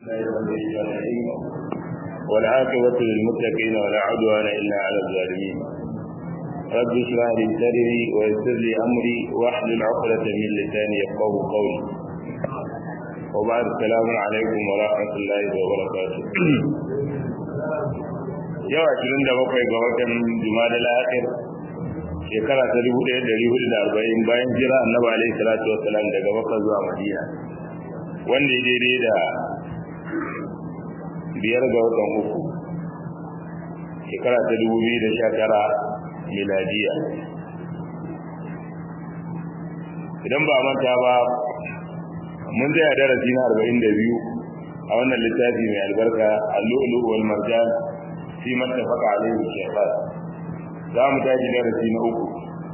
والعاقبة للمتقين ولا عدوان إلا على الظالمين. رب اشرح لي صدري ويسر لي أمري واحلل عقدة من لساني يفقهوا قولي. وبعد السلام عليكم ورحمة الله وبركاته. yau 27 ga watan Jumadal Akhir shekara ta 1440 bayan jira Annabi alaihi salatu wassalam daga Makka zuwa Madina, wanda ya daidai da 5 ga watan uku shekara ta 2019 miladiya. Idan ba manta ba, mun tsaya darasi na 42 a wannan littafi mai albarka Al-Lu'lu' wal Marjan fi mattafaqa alayhi shaykhan. Za mu tashi darasi na uku,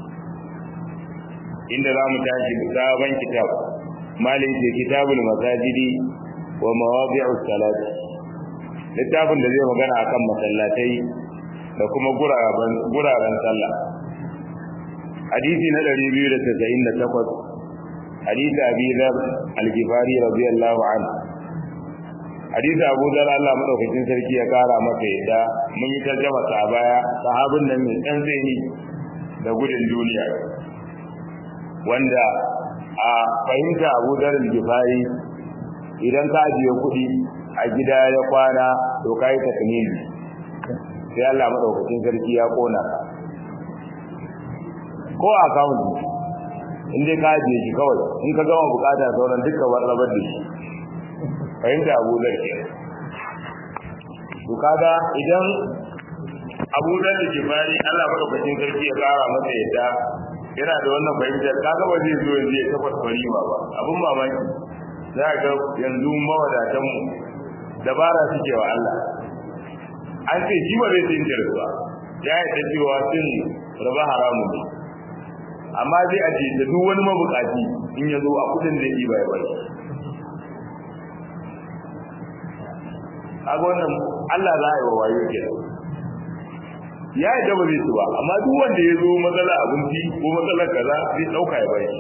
inda za mu tashi sabon kitab malin ke kitabul masajidi wa mawadi'us salat, littafin da zai magana akan masallatai da kuma guraren sallah. Hadisi na 298, hadisi Abi Dharr al-Ghifari radiyallahu anhu. Hadisi Abu Dharr Allah madaukakin sarki ya kara masa yadda, mun yi tarjuma ta baya, sahabin nan mai dan zaini da gudun duniya, wanda a fahimta Abu Dharr al-Ghifari idan ka ajiye kuɗi a gida ya kwana to kai ta tunani sai Allah madaukakin sarki ya kona ka, ko account in dai ka ajiye shi kawai, in ka gama bukata sauran duka warrabar da shi. Fahimta Abu Dharr ke to kaga idan Abu Dharr al-Ghifari Allah madaukakin sarki ya kara masa yadda yana da wannan fahimtar, kaga ba zai zo yanzu ya tabbata farima ba. Abun mamaki za ga yanzu mawadatan mu dabara suke wa Allah. An ce shi ba zai tsinjira ba, ya yi ta cewa sun raba haramun ne, amma zai aje da duk wani mabukaci in ya zo a kudin da yi bai bai. Kaga wannan Allah za a yi wa wayo ke ya yi daba zai su ba, amma duk wanda ya zo matsala abinci ko matsalar kaza zai ɗauka ya bai.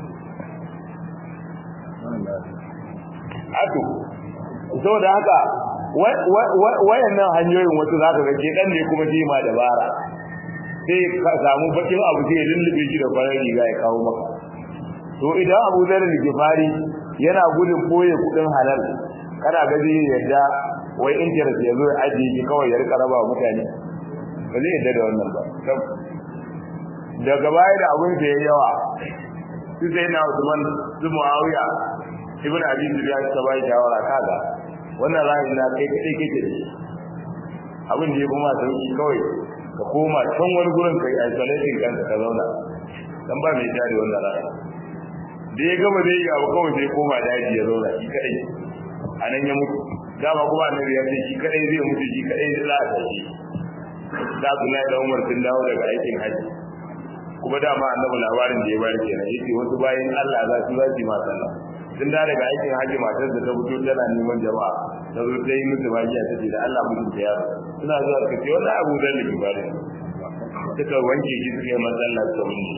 Ato, saboda haka wayannan hanyoyin wasu za ka gaje ɗan ne kuma shi ma dabara, sai ka samu bakin abu sai ya lullube shi da farar riga ya kawo maka. To idan Abu Dharr al-Ghifari yana gudun boye kudin halal, kana gaji yadda wai interest ya zo ya ajiye shi kawai ya rika raba mutane, ba zai yadda da wannan ba. Daga baya da abin da ya yawa, su sai na Usman, su Muawiya ibn Abi Sufyan ta bai shawara, kaga wannan ra'ayi na kai kake da shi, abin da ya kuma sauki kawai ka koma can wani gurin kai isolation kanka ka zauna, dan ba mai jari wannan ra'ayi. Da ya gaba dai ga kawai sai koma daji ya zauna shi kadai, anan ya mutu. Dama kuma annabi ya ce shi kadai zai mutu, shi kadai zai za a tashi. Da Abdullahi da Umar sun dawo daga aikin haji, kuma dama annabi labarin da ya bari kenan, yace wasu bayin Allah za su yi ma sallah. Sun da daga aikin haji, matar da ta fito tana neman jama'a, ta zo ta yi musu magiya ta ce da Allah mutum ta yaro. Suna zuwa suka ce wannan Abu Dharr al-Ghifari, suka wanke shi suka yi masallah suka binne.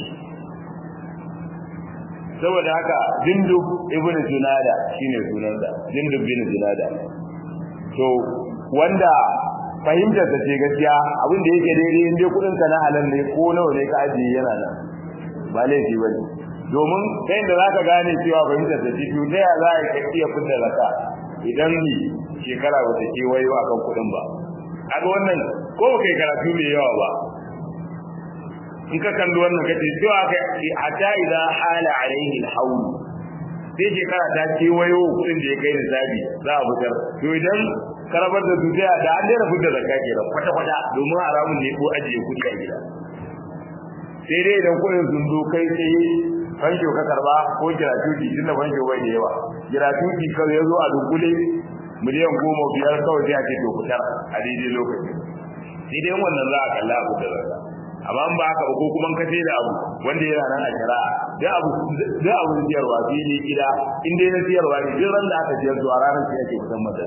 Saboda haka Jundub ibn Junada shine sunansa, Jundub bin Junada. To wanda fahimtar ta ce gaskiya abin da yake daidai, in dai kudin ka na halal ne ko nawa ne ka ajiye yana nan, ba laifi bane. Domin kai da zaka gane cewa fahimtar ta ce, to da ya za ka iya fitar zakka idan ni shekara ba ta kewayo akan kudin ba. Kaga wannan ko kai karatu mai yawa ba, in ka kalli wannan kace cewa kai hatta idza hala alaihi alhawl, sai shekara ta kewayo kudin da ya kai nisabi za a fitar. To idan karabar da dukiya da an dena fitar zakka kenan kwata kwata, domin haramun ne ko ajiye kudi a gida. Sai dai idan kudin sun zo kai sai fansho ka karba ko gratuity, tunda fansho bai da yawa, gratuity kawai yazo a dukule miliyan 10 kawai sai a ce to fitar a daidai lokaci. Sai dai wannan za a kalla abu da zakka, amma in ba haka ba, ko kuma kace da abu wanda yana nan a shari'a, da abu siyarwa fili gida, in dai na siyarwa ne, duk ran da aka siyar zuwa ranar sai ake fitar mata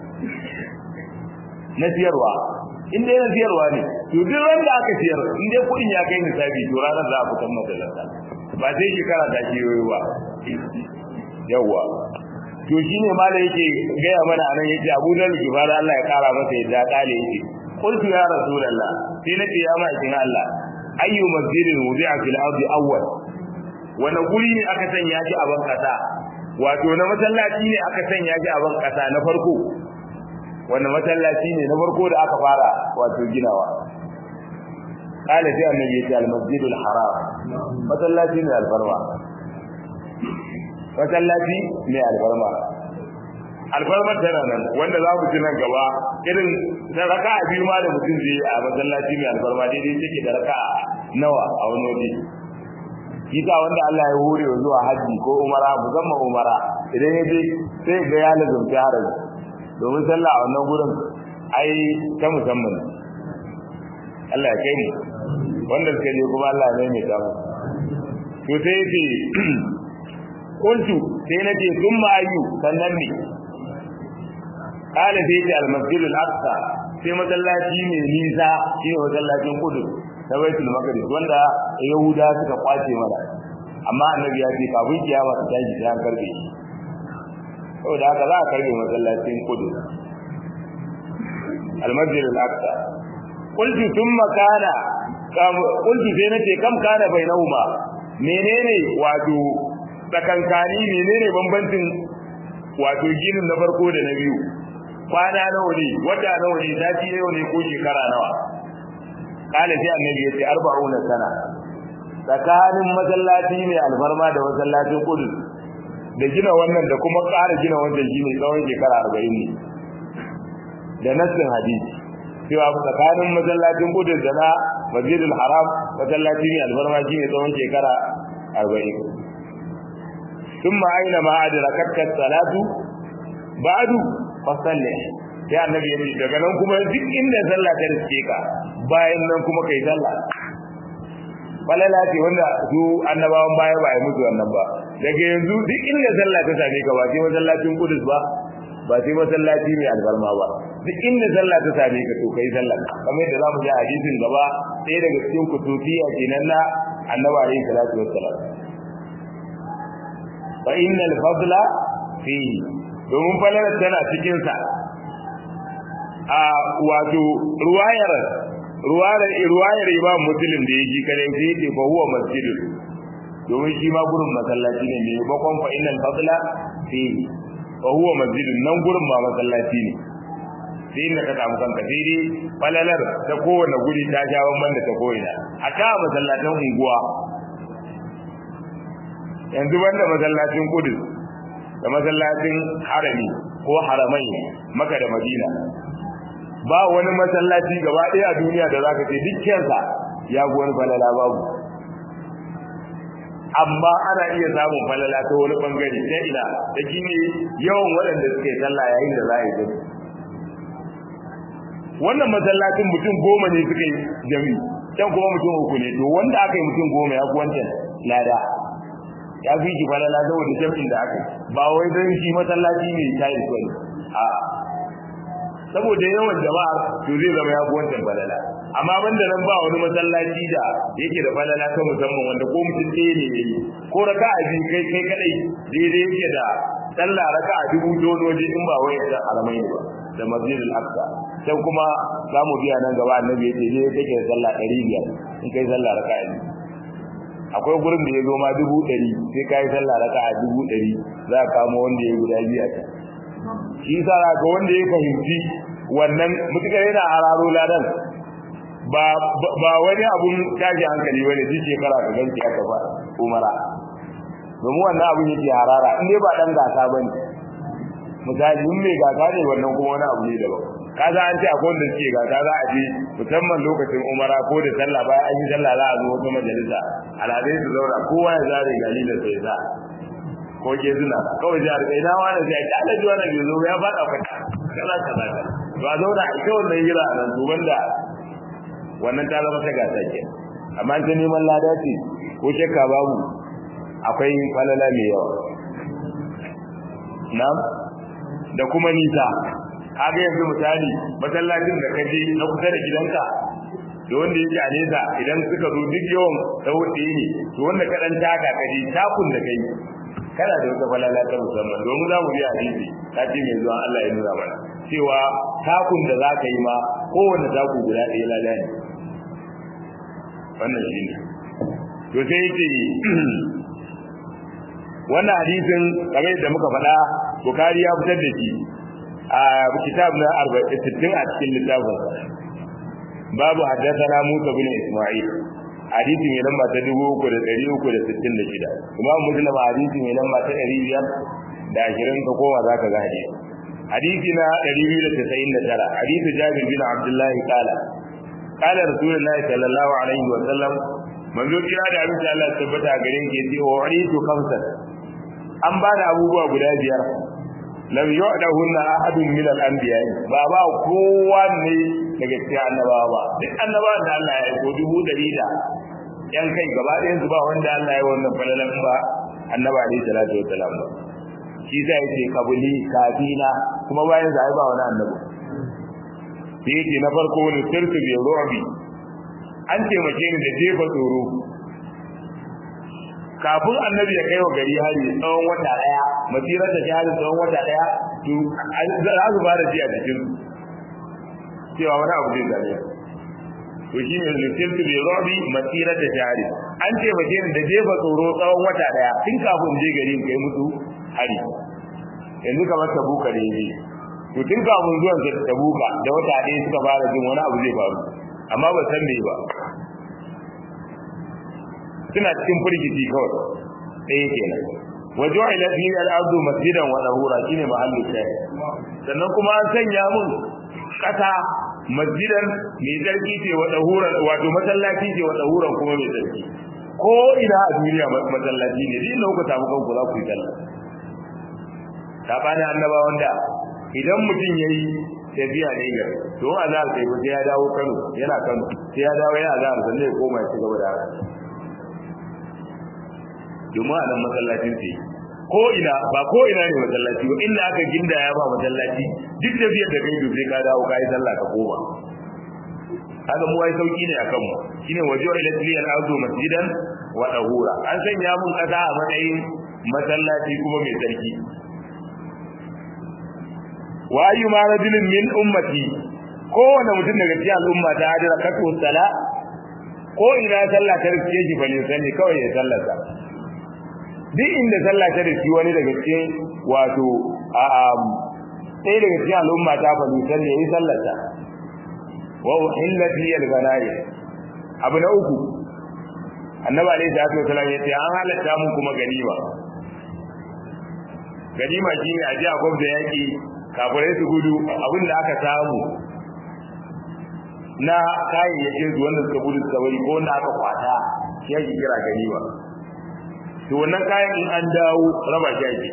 na siyarwa. In dai na siyarwa ne, to duk ran da aka siyar, in dai kudin ya kai nisabi, to ranar za a fitar mata ba sai shekara ta kewayo ba. Yawwa to shine malai yake gaya mana anan yace Abu Dharr Gifari Allah ya kara masa yadda kale yake qultu ya rasulullah sai nace ya ma'aikin Allah ayyu masjidin wudi'a fil ardi awwal wani guri ne aka sanya shi a ban kasa wato na masallaci ne aka sanya shi a ban kasa na farko wani masallaci ne na farko da aka fara wato ginawa kale sai annabi ya ce al-masjidul haram masallaci ne alfarma masallaci ne alfarma tana nan wanda za mu ci nan gaba irin da raka'a biyu ma da mutum zai a masallaci mai alfarma daidai take da raka'a nawa a wani waje kika wanda Allah ya hore zuwa haji ko umara musamman umara idan ya je sai ga ya lazumci haraji domin sallah a wannan gurin ai ta musamman Allah ya kai mu wanda suka je kuma Allah ne mai tamu to sai ce kuntu sai nace thumma ayyu sannan ne kala sai ce al-masjid al-aqsa sai masallaci mai nisa shi ne masallacin Qudus na Baitul Maqdis wanda Yahuda suka kwace mana amma annabi ya ce kafin kiyama ta tashi sai an karbe shi saboda haka za a karbe masallacin Qudus al-masjid al-aqsa qultu thumma kana qultu sai nace kam kana bainahuma menene wato tsakankani menene bambancin wato ginin na farko da na biyu kwana nawa ne wata nawa ne sati nawa ne ko shekara nawa kala sai annabi ya ce 40 sana tsakanin masallaci ne alfarma da masallacin Qudus da gina wannan da kuma ƙara gina wannan shine tsawon shekara 40 ne da nassin hadisi cewa tsakanin masallacin Qudus da na Masjidil Haram masallaci ne alfarma shine tsawon shekara 40 ثم أينما أدركتك الصلاة بعد فصلي يا النبي يقول daga nan kuma duk inda sallah ta riske ka bayan nan kuma kai sallah falala ce wanda su annabawan baya ba ai musu wannan ba daga yanzu duk inda sallah ta same ka ba sai masallacin Qudus ba sai masallaci mai albarma ba duk inda sallah ta same ka to kai sallah kamar yadda zamu ji hadisin gaba sai daga cikin kutubiya kenan na annabi alayhi salatu wassalam fa innal fadla fihi domin falalar tana cikin sa a wato ruwayar Imam Muslim da yake kare sai yake fa huwa masjidun domin shi ma gurin masallaci ne mai bakon fa innal fadla fihi fa huwa masjidun nan gurin ma masallaci ne sai inda ka samu kanka sai dai falalar ta kowane guri ta sha bamban da ta koina a ta masallatan unguwa yanzu banda masallacin Qudus da masallacin Harami ko Haramai Makka da Madina ba wani masallaci gaba ɗaya a duniya da zaka ce dukkan sa ya ga wani falala babu amma ana iya samun falala ta wani bangare sai ina da kine yawan waɗanda suke sallah yayin da za a yi gani wannan masallacin mutum 10 ne suka yi jami'i can kuma mutum 3 ne to wanda aka yi mutum 10 ya fi wancan lada ya fi ki falala saboda jami'in da aka yi ba wai don shi masallaci ne ta yi kwani a saboda yawan jama'a to zai zama ya fi wancan falala amma banda nan ba wani masallaci da yake da falala ta musamman wanda ko mutum ɗaya ne yayi ko raka'a biyu kai kadai daidai yake da sallah raka'a 1000 dodoji in ba wai da alamai ba da Masjidil Aqsa sai kuma za mu biya nan gaba annabi yace je kake sallah 500 in kai sallah raka'a biyu akwai gurin da ya zo ma 100 sai kai sallah raka'a 100 za ka kamo wanda ya guda biyu a can shi yasa ga wanda ya fahimci wannan mutukar yana hararo ladan ba wani abun tashi hankali bane duk shekara ka ganci aka ba umara domin wannan abun yake harara in dai ba dan gasa bane misali in mai gasa ne wannan kuma wani abu ne daban kaza an ce akwai wanda suke gasa za a je musamman lokacin umara ko da sallah bayan an yi sallah za a zo wata majalisa al'adai su zauna kowa ya zare gali da sai za ko ke zuna kawai jihar kai na wani sai ta alaji wannan bai zo ya faɗa kwata kaza kaza ba zauna ita wannan hira a nan duban da wannan ta zama ta gasa ke amma ta neman lada ce ko shakka babu akwai falala mai yawa na'am da kuma nisa kaga yanzu misali masallacin da kaje na kusa da gidanka da wanda yake a nesa idan suka zo duk yawan sauti ne to wanda ka dan taka kaje takun da kai kana da wata falala ta musamman domin za mu bi hadisi kace mai zuwa Allah ya nuna mana cewa takun da za ka yi ma kowanne taku guda ɗaya lada ne wannan shine to sai yake wannan hadisin kamar da muka faɗa Bukhari ya fitar da shi a kitab na 60 a cikin littafin babu haddathana Musa bin Isma'il hadisi mai lamba ta 3366 Imam Muslim hadisi mai lamba ta 520 ka kowa zaka ga hadisi na 299 hadisi Jabir bin Abdullah qala Rasulullahi sallallahu alaihi wa sallam manzo kira da abin da Allah tabbata gare ke ce wa waritu khamsan an ba da abubuwa guda biyar lam yu'dahunna ahadun min al-anbiya ba kowa ne daga cikin annabawa ba duk annabawan da Allah ya aiko 100 da yan kai gaba ɗayan su ba wanda Allah ya wannan falalan ba annaba alaihi salatu wassalam ba shi sai yace kabuli kafina kuma bayan sai ba wani annabi sai yace na farko ne sirtu bi ru'bi an taimake ni da jefa tsoro kafin annabi ya kai wa gari hari tsawon wata daya masirar da hari tsawon wata daya to za su fara ji a cikin cewa wani abu zai zare to shi ne lissiltu bi rabi masirar da hari an ce ba ni da jefa tsoro tsawon wata daya tun kafin je gari kai musu hari yanzu kamar tabuka da yi to tun kafin zuwan sa tabuka da wata daya suka fara jin wani abu zai faru amma ba san me ba suna cikin firgici kawai ɗaya kenan wajo ila fi al-ardu masjidan wa tahura shine mahallu shayi sannan kuma an sanya mun kasa masjidan mai tsarki ce wa tahura wato masallaci ce wa tahura kuma mai tsarki ko ina a duniya masallaci ne din ku samu kanku za ku yi sallah sabani annaba wanda idan mutum yayi tafiya ne ga to azar sai ya dawo Kano yana Kano sai ya dawo yana azar sannan ya koma ya ci gaba da juma'a nan masallacin sai ko ina ba ko ina ne masallaci ba inda aka ginda ya ba masallaci duk da biyar da kai dole ka dawo kai sallah ka koma haka mu wai sauki ne akan mu shine wajo ila tilal ardu masjidan wa tahura an sanya mun kasa a matsayin masallaci kuma mai sarki wa ayyuma rajulin min ummati kowane mutum daga cikin al'umma ta hadira katu sala ko ina sallah ta rike shi bane sani kawai ya sallata duk inda sallah ta rike wani daga cikin wato sai daga cikin al'umma ta bane sani yayi sallata wa uhillat li al-ghanaim abu na uku annabi alayhi salatu wasallam yace an halatta mun kuma ganima shine a ji a gwamnati yaki kafirai su gudu abinda aka samu na kayayyakin su wanda suka gudu suka bari ko wanda aka kwata shi yake kira ganima to wannan kayan in an dawo raba shi ake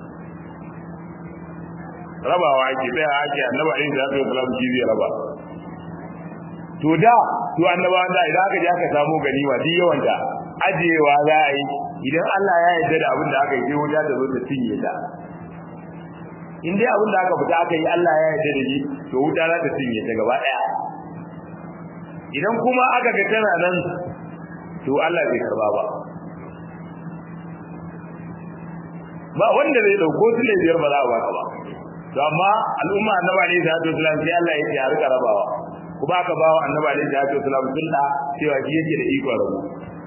rabawa ake tsaya ake annabi alayhi salatu wasallam shi zai raba to da to annaba da idan aka je aka samu ganima duk yawan da ajewa za a yi idan Allah ya yarda da abin da aka yi sai wuta ta zo ta cinye ta in dai abin da aka fita aka yi Allah ya yarda da shi to wuta za ta cinye ta gaba daya idan kuma aka ga tana nan to Allah bai karba ba wanda zai dauko su ne biyar ba za a baka ba to amma al'umma annabi alaihi salatu wasallam sai Allah ya ce a rika rabawa kuma aka bawa annabi alaihi salatu wasallam sunna cewa shi yake da iko rabu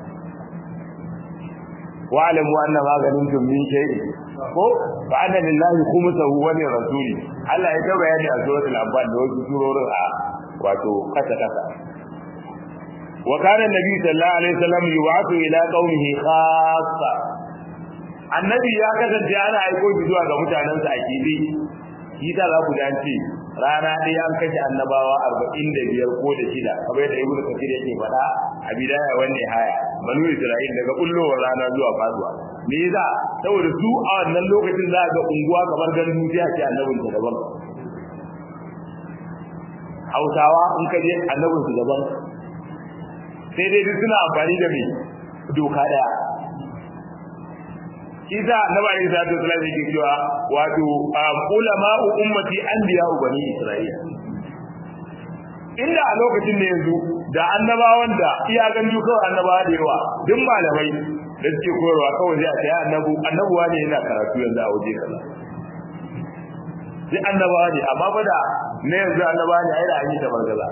wa alamu anna ma ganintum min shay'in ko fa anna lillahi khumsuhu wa li rasuli Allah ya tabbata a suratul anfal da wasu surorin a wato kasa wa kana annabi sallallahu alaihi wasallam yu'atu ila qaumihi khassa annabi ya kasance ana aiko shi zuwa ga mutanansa a kibi shi da za ku dace rana ɗaya an kashe annabawa 45 ko da shida kamar yadda ibnu kathir yake faɗa a bidaya wanne haya banu isra'il daga kullowar rana zuwa faduwa me yasa saboda su a wannan lokacin za ga unguwa kamar gandu sai a ce annabin ta daban Hausawa in ka je annabin su daban sai dai suna amfani da me doka daya kisa annabi alayhi salatu wasallam yake cewa wato ulama ummati anbiya bani isra'ila inda a lokacin da yanzu da annabawan da iya ganju kawai annabawa da yawa duk malamai da suke koyarwa kawai sai a ce annabuwa ne yana karatu yanzu a waje kaza sai annabawa ne amma ba da ne yanzu annabawa ne ai da an yi ta bargaza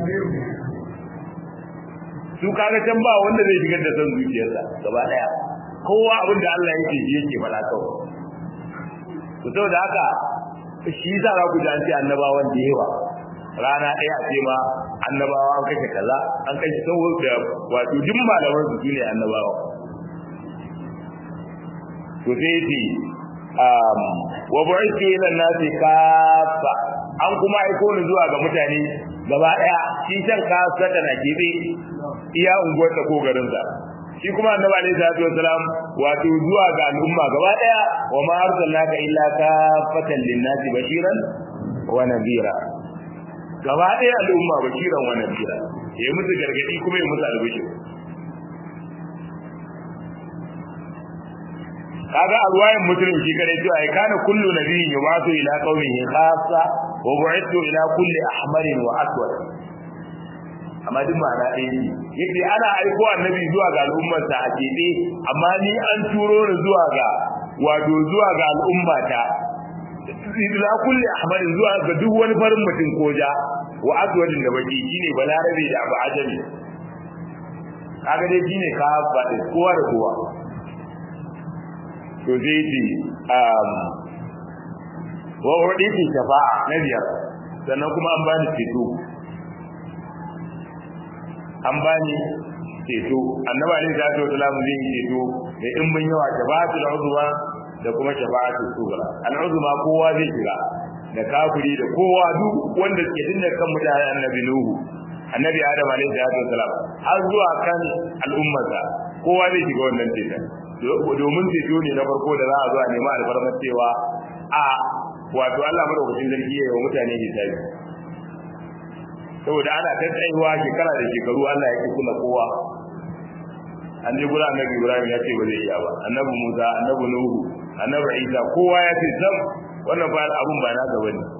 su kaga can ba wanda zai shigar da san zuciyarsa gaba daya kowa abin da Allah yake ji yake faɗa kawai to saboda haka shi za ku ji an ce annabawan da yawa rana ɗaya a ce ma annabawa an kashe kaza an kashe saboda wato duk malaman su ne annabawa to sai ce wa bu'ithu ila an-nasi kafa an kuma aiko ni zuwa ga mutane gaba daya shi can kafa tana kebe iya unguwar ta ko garin sa shi kuma annabi alaihi salatu wasalam wato zuwa ga al'umma gaba daya wa ma arsalnaka illa kafatan lin-nasi bashiran wa nadhira gaba daya al'umma bashiran wa nadhira yayi musu gargadi kuma yayi musu albishir kaga alwayin muslim shi kare cewa ai kana kullu nabiyyin yubatu ila qaumihi khassa wa bu'ithu ila kulli ahmarin wa aswad amma duk ma'ana ɗaya ne yake ana aiko annabi zuwa ga al'ummar sa a kebe amma ni an turo ni zuwa ga wato zuwa ga al'umma ta ila kulli ahmarin zuwa ga duk wani farin mutum koja wa aswadin da baki shine balarabe da abu ajami kaga dai shine ka faɗi kowa da kowa to zai ce wa waditi shafa'a na biyar sannan kuma an bani ceto annabi alaihi salatu wasallam zai yi ceto da in mun yawa shafa'atul uzma da kuma shafa'atul sughra al-uzma kowa zai shiga da kafiri da kowa duk wanda ke dinda kan mutane annabi nuhu annabi adam alaihi salatu wasallam har zuwa kan al'ummarsa kowa zai shiga wannan ceton domin ceto ne na farko da za a zo a nema alfarmar cewa a wato Allah madaukakin sarki ya yi wa mutane hisabi saboda ana tattaiwa shekara da shekaru Allah ya kula kowa an je gura annabi Ibrahim ya ce ba zai iya ba annabi Musa annabi Nuhu annabi Isa kowa ya ce sam wannan ba abun ba na gaba ne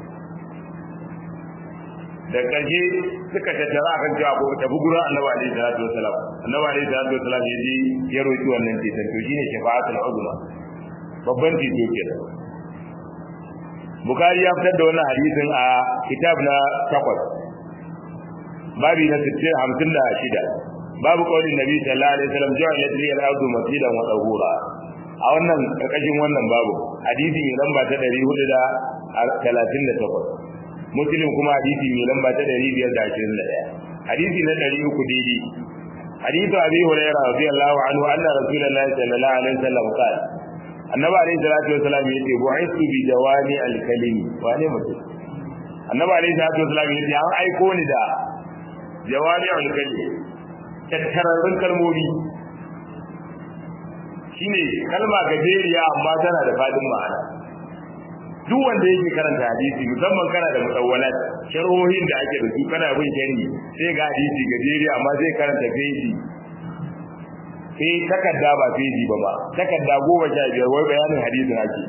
da karshe suka tattara kan cewa ko tafi gura annabi alaihi salatu wasalam annabi alaihi salatu wasalam ya je ya roki wannan titan to shine shafa'atul uzma babban tito kenan Bukhari ya fitar da wannan hadisin a kitab na 8 babi na 56 babu kaulin nabi sallallahu alaihi wasallam ja'alat li al-ardu masjidan wa tahura a wannan karkashin wannan babu hadisi mai lamba ta 438 muslim kuma hadisi mai lamba ta 521 hadisi na 300 daidai hadisi abi hurairah radiyallahu anhu anna rasulullahi sallallahu alaihi wasallam qala annabi alaihi salatu wasallam yace bu'ithu bi jawami al-kalimi wane mutum annabi alaihi salatu wasallam yace an aiko ni da jawami al-kalimi tattararrun kalmomi shine kalma gajeriya amma tana da fadin ma'ana duk wanda yake karanta hadisi musamman kana da mutawwalat sharhohin da ake da su kana bin sharhi sai ga hadisi gajeriya amma zai karanta feji sai takarda ba feji ba takarda 15 wai bayanin hadisin ake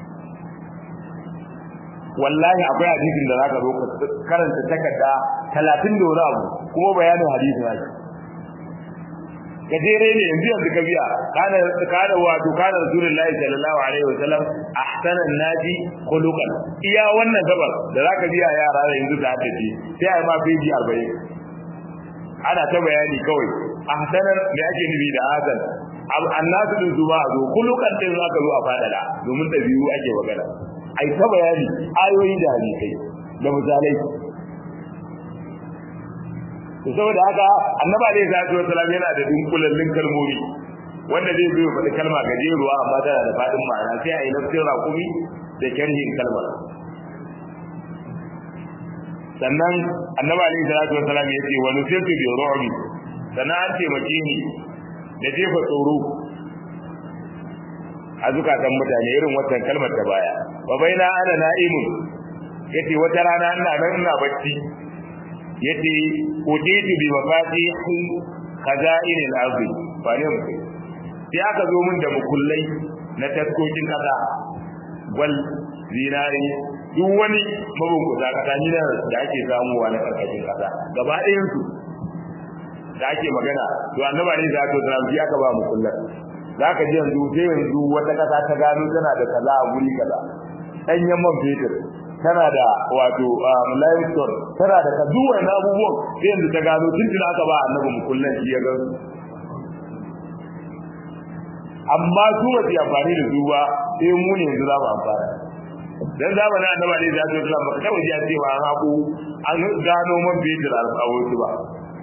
wallahi akwai hadisin da zaka zo ka karanta takarda 30 da wani abu kuma bayanin hadisin ake gajere ne yanzu ka biya kana wato kana rasulullahi sallallahu alaihi wasallam ahsanan nadi khuluqan iya wannan gabar da zaka biya yara yanzu da tafi sai ai ma feji 40 ana ta bayani kawai ahsanan me ake nufi da hasan annasu din zuwa zo khuluqan din zaka zo a fadala domin dabi'u ake magana ai ta bayani ayoyi da hadisi da misalai saboda haka annabi alaihi salatu wasallam yana da dunkulallin kalmomi wanda zai zo faɗi kalma gajeruwa amma tana da fadin ma'ana sai a yi nafsin raƙumi da sharhin kalmar sannan annabi alaihi salatu wasallam ya ce wa nusirtu bi ru'bi sannan an taimake ni da jefa tsoro a zukatan mutane irin wannan kalmar ta baya wa baina ana na'imun yace wata rana ina bacci yace uditu bi mafatihi khaza'in al-ardi wani mutum sai aka zo min da mukullai na taskokin kasa wal zinari duk wani mabunkuta kasa ni da ake samuwa na karkashin kasa gaba ɗayan su da ake magana to annabi ne za to zama shi aka ba mukullan zaka ji yanzu wata kasa ta gano tana da kaza a guri kaza danyen man fetur tana da wato limestone tana da kaduwa na abubuwan sai yanzu ta gano tuntun aka ba annabi mukullan shi ya gano amma su ba su amfani da su ba sai mu ne yanzu za mu amfana dan zamanin annabi ne zai zo ba kawai ya ce ba an gano man fetur a wasu ba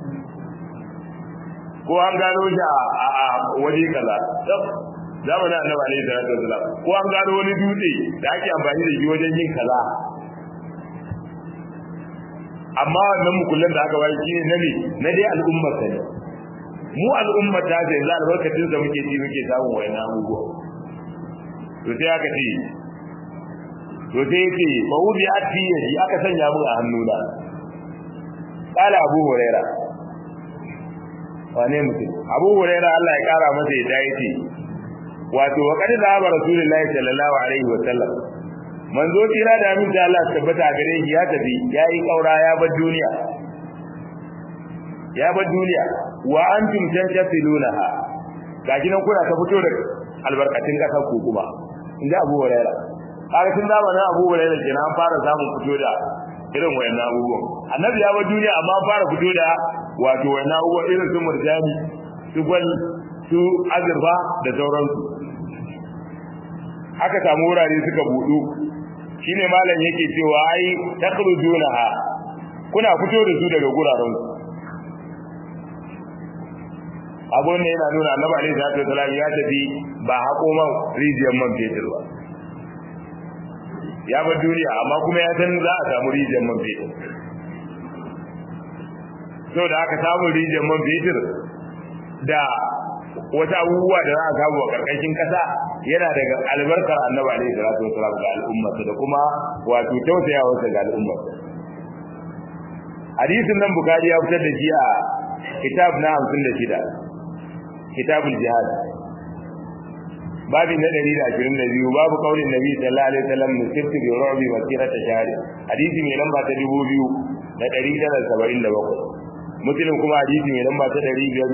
ko an gano shi a waje kaza zamanin annabi ne zai zo ko an gano wani dutse da ake amfani da shi wajen yin kaza amma wannan mukullan da aka bayar shi ne na dai al'ummar ta ne mu al'ummar ta sai za albarkacin da muke ci muke samun wayan abubuwa to sai aka ce fa wudi ati yaji aka sanya mu a hannuna qala abu huraira wane mutum abu huraira Allah ya kara masa ya dace wato wa qad zaba rasulullahi sallallahu alaihi wa sallam manzo tira da amin da Allah tabbata gare shi ya tafi yayi kaura ya bar duniya wa antum tantafilunaha gaji nan kuna ta fito da albarkatun kasar ku kuma inda Abu Hurairah kaga tun da wannan Abu Hurairah kenan an fara samun fito da irin wayannan abubuwan annabi ya bar duniya amma an fara fito da wato wayannan abubuwan irin su murjani su gwal su azurfa da sauransu aka samu wurare suka budu shine malam yake cewa ai takhrujunaha kuna fito da su daga guraren abun ne yana nuna annabi alaihi salatu wasallam ya tafi ba hako man rijiyar man fetur ba ya bar duniya amma kuma ya san za a samu rijiyar man fetur so da aka samu rijiyar man fetur da wata abubuwa da za a samu a karkashin kasa yana daga albarkar annabi alaihi salatu wasallam ga al'ummarsa da kuma wato tausayawarsa ga al'ummarsa hadisin nan bukari ya fitar da shi a kitab na 56 kitabul jihad babu na 122 babu kaulin nabi sallallahu alaihi wasallam musirti bi ru'bi masirata shahr hadisi mai lamba ta 2977 muslim kuma hadisi mai lamba ta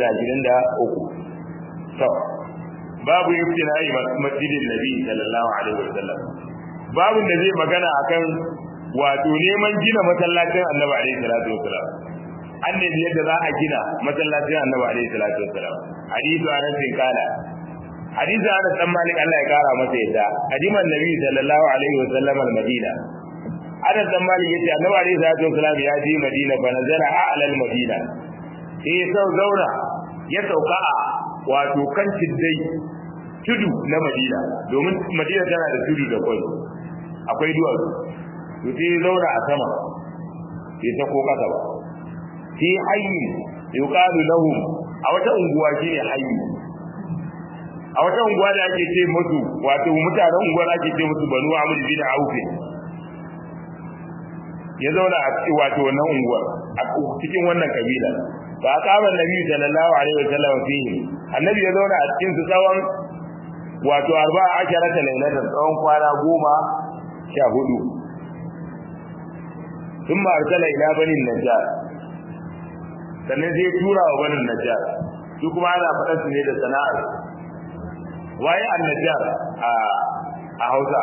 523 to babu ibtilai masjidin nabi sallallahu alaihi wasallam babu da zai magana akan wato neman gina masallacin annabi alaihi salatu wasallam annabi yadda za a gina masallacin annabi alaihi salatu wasallam hadithu anas bin kala hadithu anas dan malik Allah ya kara masa yadda kadiman nabi sallallahu alaihi wasallam al-madina anas dan malik yace annabi alaihi salatu wasallam ya je madina fa nazara a'la al-madina sai sau zauna ya sauka a wato kan tiddai tudu na madina domin madina tana da tudu da kwai akwai duwatsu to sai zauna a sama sai ta ko kasa ba fi hayyi yuqalu lahum a wata unguwa shine hayyi a wata unguwa da ake ce musu wato mutanen unguwar ake ce musu banu amr bin auf ya zauna a cikin wato wannan unguwar a cikin wannan kabila fa aqama annabi sallallahu alaihi wasallam fihi annabi ya zauna a cikin su tsawon wato 14 lailatan tsawon kwana 14 thumma arsala ila bani najjar sannan zai tura wa bani najjar su kuma ana faɗar su ne da sana'ar waye an-najjar a Hausa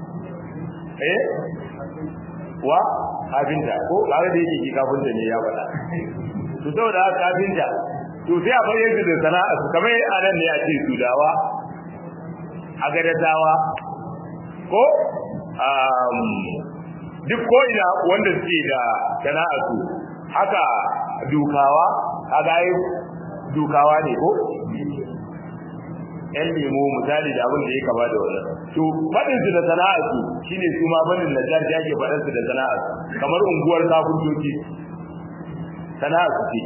wa kafinta ko bare da yake kafinta ne ya faɗa to saboda kafinta to sai a bayyana da sana'a kamar anan ne a ce sudawa a gadadawa ko duk ko ina wanda suke da sana'a su haka dukawa kaga ai dukawa ne ko ɗan lemo misali da abin da ya kama da wannan to faɗin su da sana'a su shine su ma banin najar da yake faɗin su da sana'a kamar unguwar kafintoci sana'a su ce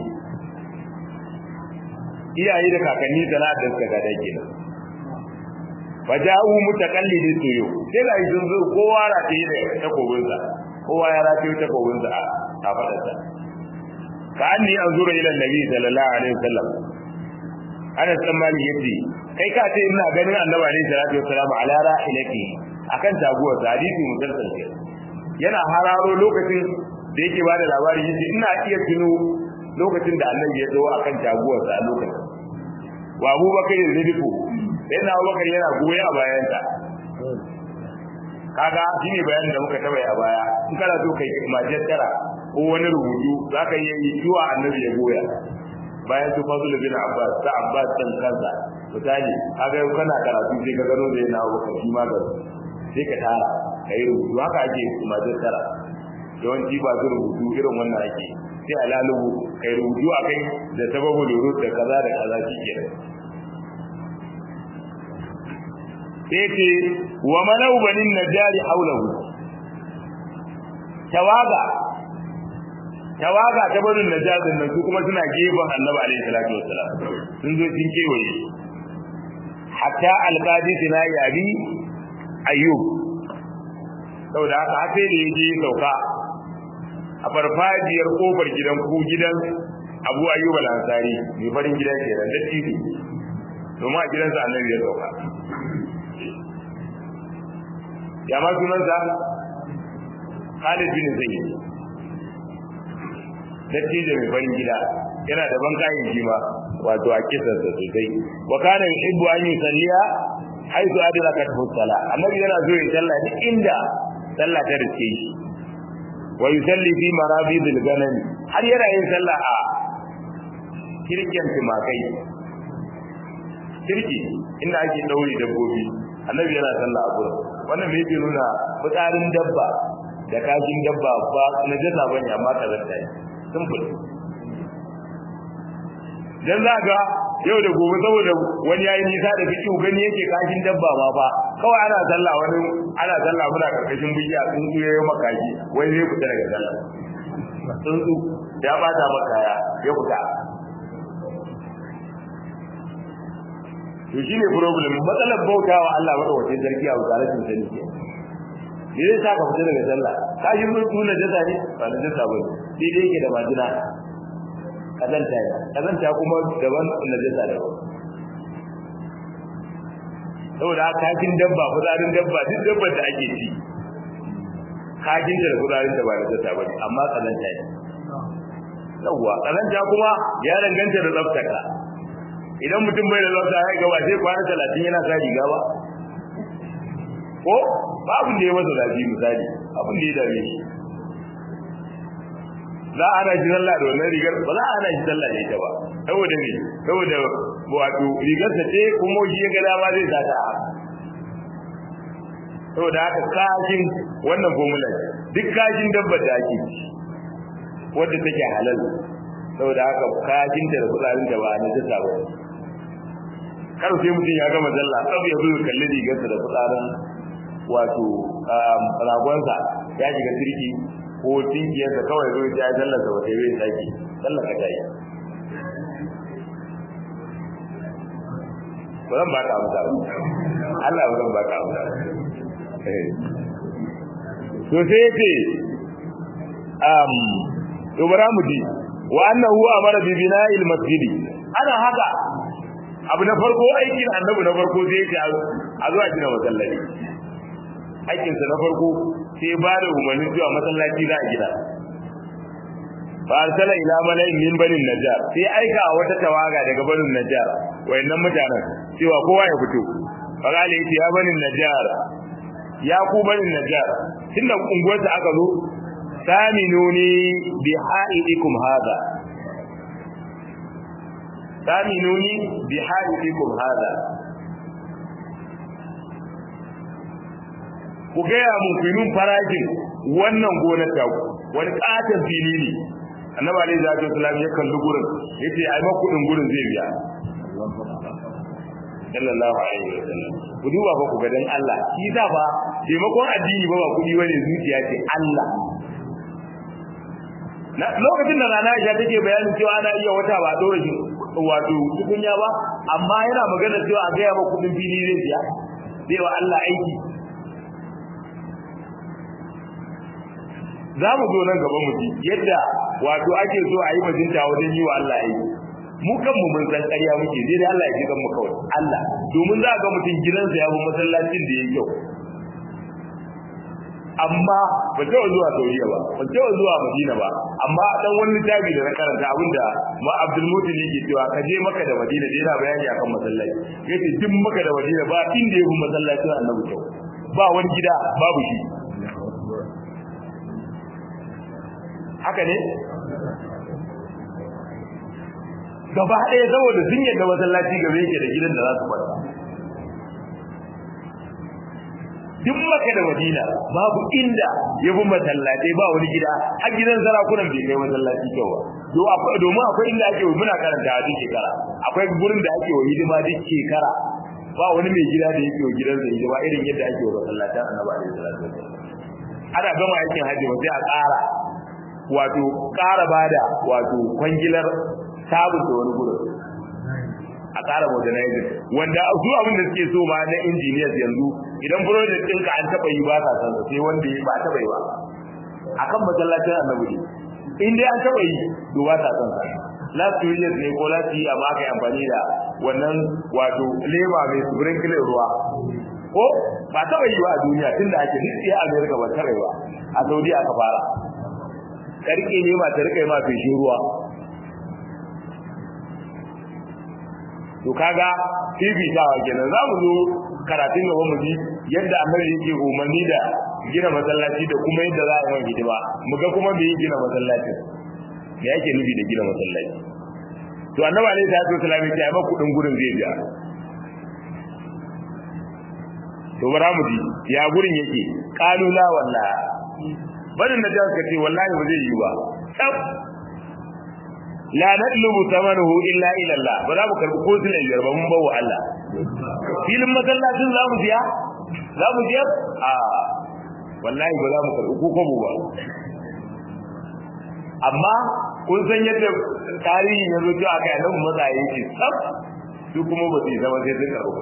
iyaye da kakanni sana'a da suka gada kenan faja'u mutakallidi suyu sai da sun zo kowa rataye da takobinsa kowa ya rataye takobinsa a faɗarsa ka anni anzura ila annabi sallallahu alaihi wasallam ana tsammani yace kai ka ce ina ganin annabi alaihi salatu wasallam ala ra'ilati akan taguwar hadisi musalsal ke yana hararo lokacin da yake bada labari yace ina iya tuno lokacin da annabi ya zo akan taguwar sa lokacin wa abubakar ya zidiku sai na Abubakar yana goye a bayanta kaga shine bayanin da muka tabbata a baya in kana so kai majistara ko wani rubutu zaka yi zuwa annabi ya goya bayan su Fadl bin Abbas ta Abbas dan kansa misali kaga yau kana karatu sai ka gano da yana Abubakar shi ma ga sai ka tara kai rubutu haka ake majistara yawanci ba su rubutu irin wannan ake sai alalubu kai rubutu akai da sababu lurut da kaza da kaza shikenan sai wa malau banin najari haulahu tawaga ta barin najazin nan su kuma suna gefen Annabi alaihi salatu wassalam sun zo sun kewaye hatta alqadisina yabi ayyub saboda haka sai da yaje sauka a farfajiyar kofar gidan Abu Ayyub al-Ansari mai farin gidan kenan da titi domin a gidansa Annabi ya sauka ya ma sunansa Khalid bin Zayd dattijo mai farin gida yana da bankayin jima wato a kisarsa sosai wa kana yuhibbu an yusalliya haythu adrakat as-salah Annabi yana zo ya sallah duk inda sallah ta riske shi wa yusalli fi marabidil ganam har yana yin sallah a kirkin timakai kirki inda ake daure dabbobi Annabi yana sallah a gurin wannan me yake nuna fitsarin dabba da kashin dabba ba na jasa bane amma kazanta ne simple dan zaga yau da gobe saboda wani yayi nisa da fiki gani yake kashin dabba ma fa kawai ana sallah muna karkashin biya sun yayo makaji wai zai fita daga sallah tsuntsu ya bata maka ya fita to shine problem matsalar bautawa Allah madawacin sarki a wazaratin sani ke me zai saka fita daga sallah kashin mutu na jasa ne ba na jasa ba sai dai yake da majina kazanta kuma daban na jasa daban saboda kashin dabba kudarin dabba duk dabbar da ake ci kashin da kudarin da ba na jasa ba amma kazanta ne yawwa kazanta kuma ya danganta da tsaftarka idan mutum bai da tsafta ya ga ba sai kwana 30 yana sa riga ba ko babu da ya masa zafi misali abin da ya dame shi za a ana shi sallah da wannan rigar ba za a ana shi sallah da ita ba saboda me saboda wato rigar ta ce kuma shi ya ga dama zai sa ta saboda haka kashin wannan formula duk kashin dabbar da ake ci wanda take halal saboda haka kashin ta da kudarin da ba na jasa ba kar sai mutum ya gama sallah saboda ya zo kalli rigarsa da kudarin wato ragonsa ya shiga sirki ko tinkiyarsa kawai zo ya sallarsa wata yi sake sallaka ta yi ba zan ba ka amsa ba Allah ba zan ba ka amsa to sai yace to bara mu ji wa annahu amara bi bina'il masjidi ana haka abu na farko aikin annabi na farko sai yace a zo a gina masallaci aikinsa na farko sai ba da umarnin cewa masallaci za a gina fa arsala ila mala'in min banin najjar sai aika wata tawaga daga banin najjar wayannan mutanen cewa kowa ya fito fa gale yace ya banin najjar ya ku banin najjar tunda unguwar da aka zo saminuni bi ha'idikum hada saminuni bi ha'idikum hada ku gaya mun filin farajin wannan gonar ta ku wani katon fili ne annabi alaihi salatu wasallam ya kalli gurin yace ai ma kudin gurin zai biya sallallahu alaihi wasallam ku duba fa ku ga dan Allah shi da ba taimakon addini ba kudi bane zuciya ce Allah na lokacin da rana Aisha take bayanin cewa ana iya wata ba dore shi wato tukunya ba amma yana magana cewa a gaya ma kudin fili zai biya zai wa Allah aiki za mu zo nan gaban mutum yadda wato ake so a yi majinta wajen yi wa Allah aiki mu kanmu mun san ƙarya muke sai dai Allah ya ji mu kawai Allah domin za ga mutum gidansa ya bi masallacin da yake kyau amma ba ta zuwa Saudiya ba ba ta zuwa Madina ba amma dan wani littafi da na karanta abinda ma Abdul Mutin yake cewa ka je Makka da Madina da yana bayani akan masallaci yace duk Makka da Madina ba inda yafi masallacin Annabi kyau ba wani gida babu shi haka ne gaba ɗaya saboda sun yadda masallaci gaba yake da gidan da za su kwanta duk Makka da Madina babu inda ya fi masallatai ba wani gida har gidan sarakunan bai kai masallaci kyau ba domin akwai inda ake muna karanta a duk shekara akwai gurin da ake wa hidima duk shekara ba wani mai gida da yake wa gidansa hidima irin yadda ake wa masallatan Annabi alaihi salatu wasallam ana gama aikin hajji ba sai a ƙara bada kwangilar sabunta wani gurin a ƙara modernizing wanda su abin da suke so ma na engineers yanzu idan project ɗinka an taɓa yi ba sa san sai wanda ba taɓa yi ba akan masallacin Annabi in dai an taɓa yi to ba sa san sa last 2 years ne ko last year amma aka yi amfani da wannan lema mai sprinkler ruwa ko ba taɓa yi ba a duniya tunda ake duk sai America ba taɓa yi ba a Saudi aka fara karke ne ma ta rika ma feshin ruwa to kaga fifitawa kenan za mu zo karatun gaba mu ji yadda Annabi yake umarni da gina masallaci da kuma yadda za a yi hidima mu ga kuma me yake gina masallaci me yake nufi da gina masallaci to Annabi alaihi salatu wasallam ya ce ba kudin gurin zai biya to bara mu ji ya gurin yake qalu la wallahi barin da ka ce wallahi ba zai yi ba la nadlubu thamanuhu illa ila Allah ba za mu karbi ko sun biyar ba mun bawo Allah filin masallacin za mu biya wallahi ba za mu karbi ko kobo ba amma kun san yadda tarihi ya zo cewa kai nan matsayi yake tsaf su kuma ba su yi zama sai sun karbi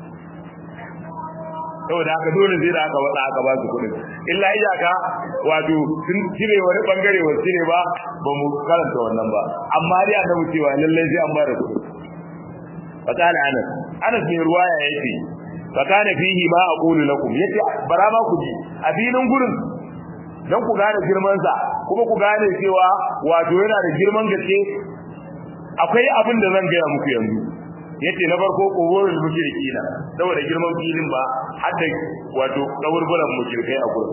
saboda haka dole sai da aka wada aka ba su kuɗin illa iyaka sun cire wani bangare wasu cire ba mu karanta wannan ba amma dai annabi cewa lallai sai an ba da kuɗi fakana Anas ne ruwaya yake fakana fihi ma aqulu lakum yace bara ma ku ji a filin gurin dan ku gane girman sa kuma ku gane cewa yana da girman gaske akwai abin da zan gaya muku yanzu yace na farko kuburul mushrikina saboda girman filin ba hadda kaburburan mushrikai a gurin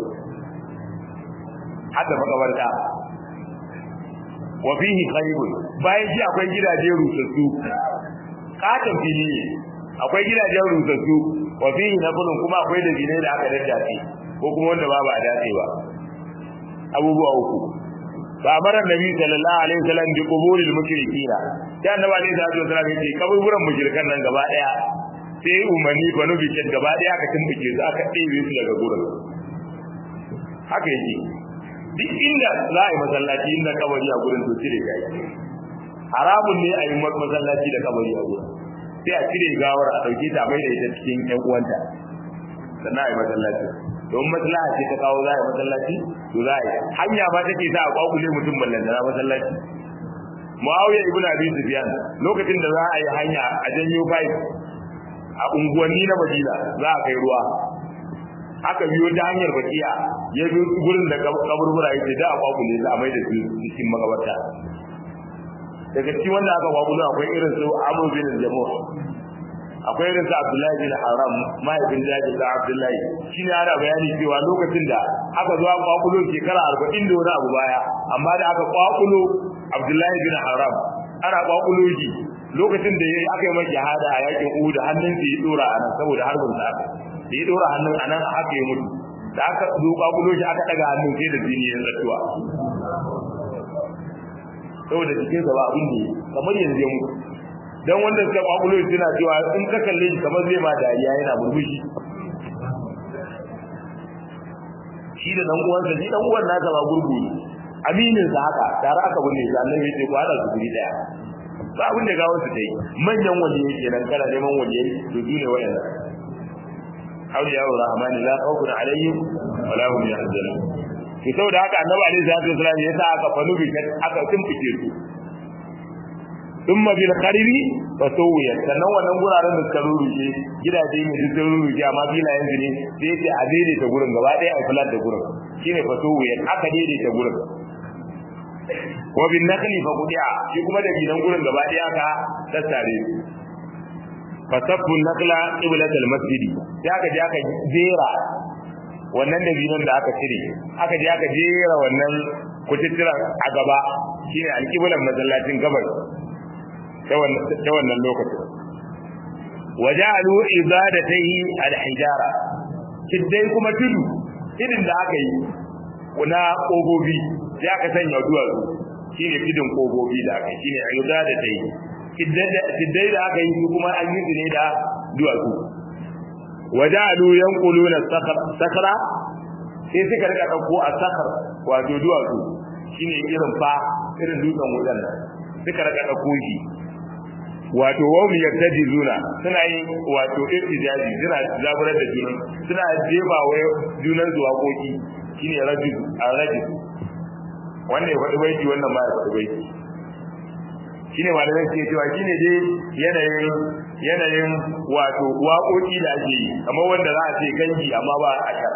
hadda makabarta wa fihi khaybun bayan shi akwai gidaje rusassu katon fili akwai gidajen rusassu wa fihi naqlun kuma akwai da jinai da aka daddace ko kuma wanda ba a dace ba abubuwa uku fa amara nabi sallallahu alaihi wasallam bi quburil mushrikina sai annabi alaihi wasallam yace kaburburan mushrikan nan gaba daya sai umarni banu bi gaba daya aka tumbuke su aka ɗebe su daga gurin haka yake duk inda za a yi masallaci inda kabari a gurin to cire gai haramun ne a yi masallaci da kabari a gurin sai a cire gawar a dauke ta mai da ita cikin ƴan uwanta sannan a yi masallaci don maslaha ce ta kawo za a yi masallaci to za a yi hanya ma take sa a kwakule mutum ballantana masallaci Muawiya ibn Abi Sufyan lokacin da za a yi hanya a janyo pipe a unguwanni na Madina za a kai ruwa aka biyo ta hanyar bakiya ya bi gurin da kaburbura yake da a kwakule za a mai da su cikin makabarta daga cikin wanda aka kwakule akwai irin su Amr bin Jamuh akwai irin su Abdullahi bin Haram mahaifin Jabir da Abdullahi shine ana bayani cewa lokacin da aka zo aka kwakulo shekara 40 da wani abu baya amma da aka kwakulo Abdullahi bin Haram ana kwakulo shi lokacin da aka yi mai shahada a yakin Uhud hannun sa ya dora anan saboda harbin sa da ya dora hannun anan haka ya mutu da aka zo kwakulo shi aka daga hannun sai da jini ya tsattuwa saboda cikin sa ba abin da kamar yanzu ya mutu dan wanda suka kwakulo suna cewa in ka kalle shi kamar zai ma dariya yana burbushi shi da dan uwansa shi dan uwan nasa ba gurgu ne aminin sa haka tare aka binne shi Allah ya ce ku hada su guri daya ba abin da gawar su dai manyan waliyai kenan kana neman waliyai to dole wayannan auliya rahman la khawfun alaihim wala hum yahzanun to saboda haka annabi alaihi salatu wasallam ya sa aka fanu bi aka tumfike su thumma bil kharibi fasuwiya sannan wannan guraren da suka ruruje gidaje ne duk sun ruruje amma filayen su ne sai yace a daidaita gurin gaba ɗaya a filar da gurin shine fasuwiya aka daidaita gurin wa bin nakhli fa qudiya shi kuma da gidan gurin gaba ɗaya aka tattare fasaffu nakla qiblatul masjid sai aka je aka jera wannan da gidan da aka cire aka je aka jera wannan kututtura a gaba shine alqiblan masallacin gabar ta wannan lokacin waja'alu ibadatihi alhijara kiddai kuma tudu idin da aka yi na kogobi sai aka sanya duwatsu shine tudun kogobi da aka yi shine ibadatihi kiddai da aka yi kuma an yi ne da duwatsu waja'alu yanquluna sakra sai suka rika dauko a sakar wato duwatsu shine irin dutsen wutan nan suka rika dauko shi wato wawm yaktadizuna suna yin wato irtijaji suna zaburar da junan suna jefa wa junan zuwa koki shine rajul wanda ya faɗi baiti wannan ma ya faɗi baiti shine malamai suke cewa shine dai yanayin wato waƙoƙi da ake yi kamar wanda za a ce gangi amma ba a shar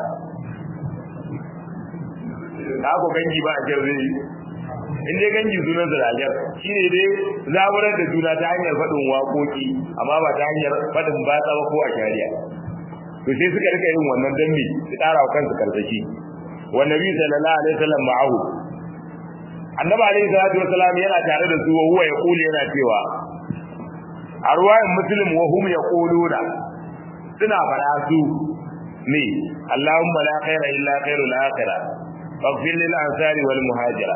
da ko gangi ba a shar zai in dai gangi sunan ziragar shine dai zaburar da juna ta hanyar faɗin waƙoƙi amma ba ta hanyar faɗin batsa ba ko a shari'a to sai suka rika yin wannan dan me su ƙara wa kansu karsashi wa nabi sallallahu alaihi wasallam ma'ahu annabi alaihi salatu wasallam yana tare da su huwa ya kuli yana cewa a ruwayan muslim wa hum yaquluna suna fara su ne Allahumma la khaira illa khairul akhirah faghfir lil ansari wal muhajira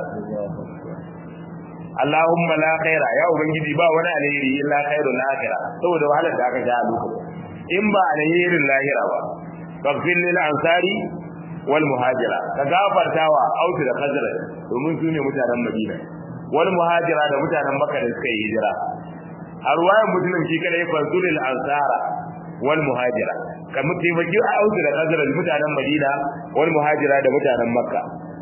Allahumma la khaira ya ubangiji ba wani alheri illa khairul akhirah saboda wahalar da aka ja a lokacin in ba alherin lahira ba faghfir lil ansari wal muhajira ka gafartawa autu da khazra domin su ne mutanen Madina wal muhajira da mutanen Makka da suka yi hijira a ruwayan muslim shi kada ya fasulil ansara wal muhajira kamar taimaki a auzu da kazarar mutanen Madina wal muhajira da mutanen Makka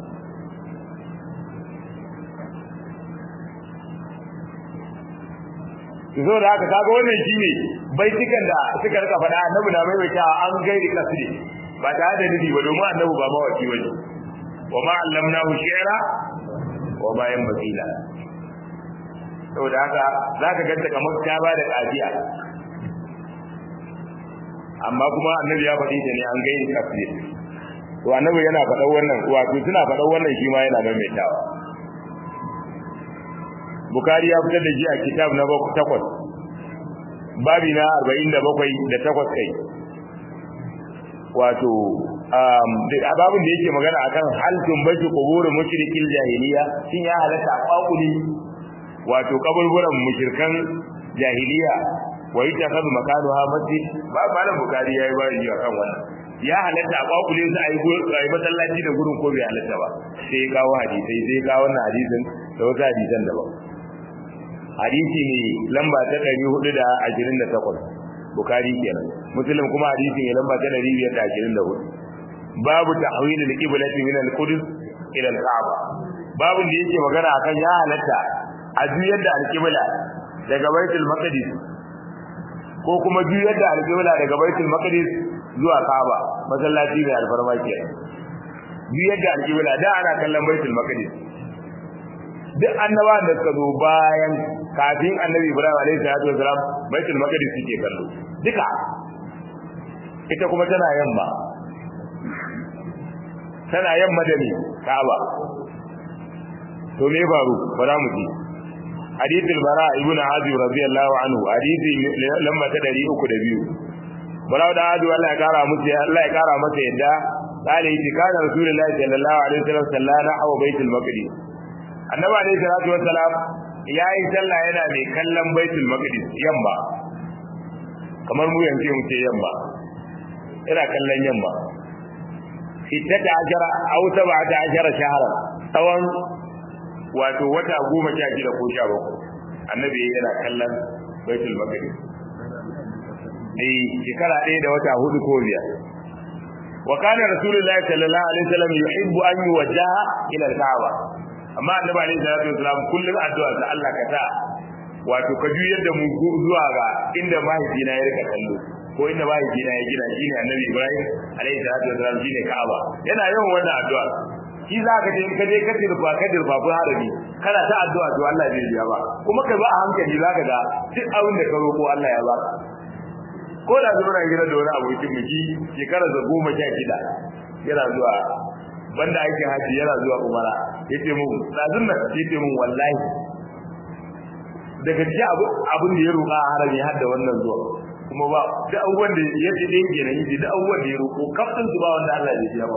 zo da haka kaga wannan shine baitikan da suka rika faɗa annabi da mai wata an gairi kasri ba tare da didi ba domin annabi ba mawaki bane wa ma allamnahu shi'ra wa ma yanbagila saboda haka zaka ganta kamar ta ba da kafiya amma kuma annabi ya faɗi ta ne an gairi kasri to annabi yana faɗa wannan wato suna faɗa wannan shi ma yana maimaitawa Bukhari ya fitar da shi a kitab na 8 babi na 47 da 8 kai wato babin da yake magana akan hal tumbatu qubur mushrikil jahiliya shin ya halatta kwakuli wato kaburburan mushrikan jahiliya wa yatakhadhu makanuha masjid ba malam Bukhari yayi bayani akan wannan ya halatta kwakuli su ayi masallaci da gurin ko bai halatta ba sai kawo hadisi sai kawo wannan hadisin da wasu hadisan daban hadisi ne lamba ta 428 Bukhari kenan Muslim kuma hadisi ne lamba ta 524 babu tahwil al-qiblati min al-Quds ila al-Ka'ba babu da yake magana akan ya halatta a juyar da al-qibla daga Baitul Maqdis ko kuma juyar da al-qibla daga Baitul Maqdis zuwa Ka'ba masallaci mai alfarma kenan juyar da al-qibla da ana kallon Baitul Maqdis duk annaba da suka zo bayan kafin annabi Ibrahim alaihi salatu wasalam Baitul Maqdis suke kallo duka ita kuma tana yamma da ni Kaaba to me faru bara mu ji hadithul bara ibn azib radiyallahu anhu hadithi lamma ta 302 bara da adu Allah ya kara masa yadda qala itikana rasulullahi sallallahu alaihi wasallam sallana aw Baitul Maqdis annabi alaihi salatu wassalam yayi sallah yana mai kallon Baitul Maqdis yamma kamar mu yanzu mu ce yamma ina kallon yamma 16 aw 17 shahara tsawon wato wata 16 ko 17 annabi yana kallon Baitul Maqdis shekara ɗaya da wata 4 ko 5 wa kana rasulullahi sallallahu alaihi wasallam yuhibbu an yuwajjaha ila al-Ka'ba amma annabi alaihi salatu wasallam kullum addu'a sa Allah ka ta wato ka juyar da mu zuwa ga inda mahaifina ya rika kallo ko inda mahaifina ya gina shine annabi Ibrahim alaihi salatu wasalam shine Ka'aba yana yawan wannan addu'a shi za ka je ka je ka dirfa ko harabi kana ta addu'a to Allah zai biya ba kuma ka ba a hankali za ka ga duk abin da ka roƙo Allah ya baka ko da zuwa gida da wani abokin miki shekara da 16 yana zuwa banda aikin haji yana zuwa umara yace mu lazim na yace mun wallahi daga ji abin da ya roƙa a harabi har da wannan zuwa kuma ba da abubuwan da ya ce dai kenan yi da abubuwan da ya roƙo kafin su ba wanda Allah zai biya ba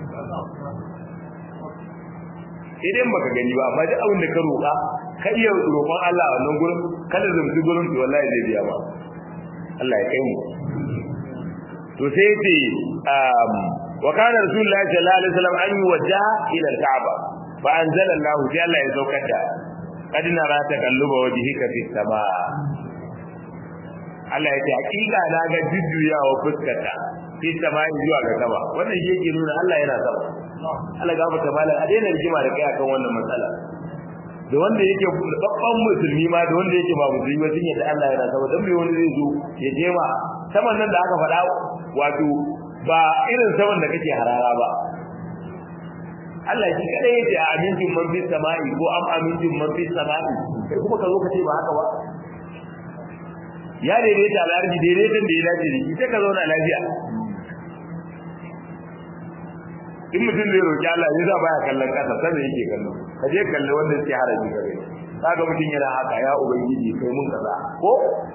idan baka gani ba amma duk abin da ka roƙa ka iya roƙon Allah a wannan gurin kada zumbi gurin to wallahi zai biya ba Allah ya kai mu to sai ce wa kana rasulullahi sallallahu alaihi wasallam an yuwajjaha ila al-ka'ba fa anzala Allah sai Allah ya saukar da kad nara taqalluba wajhika fi samaa Allah ya ce hakika na ga jujjuyawa fuskarka fi samaa zuwa ga sama wannan shi yake nuna Allah yana sama Allah gafarta malam a daina rigima da kai akan wannan matsala da wanda yake babban musulmi ma da wanda yake ba musulmi ba sun yadda Allah yana sama dan me wani zai zo ya je ma saman nan da aka faɗa wato ba irin saman da kake harara ba Allah shi kadai yake a amincin man fi sama'i ko am amincin man fi sama'i kai kuma ka zo ka ce ba haka ba ya daidaita al'arji daidaitan da ya dace da shi sai ka zauna lafiya in mutum zai roki Allah ne za baya kallon kasa sai yake kallo ka je kalle wanda yake haraji gare kaga mutum yana haka ya ubangiji kai mun kaza ko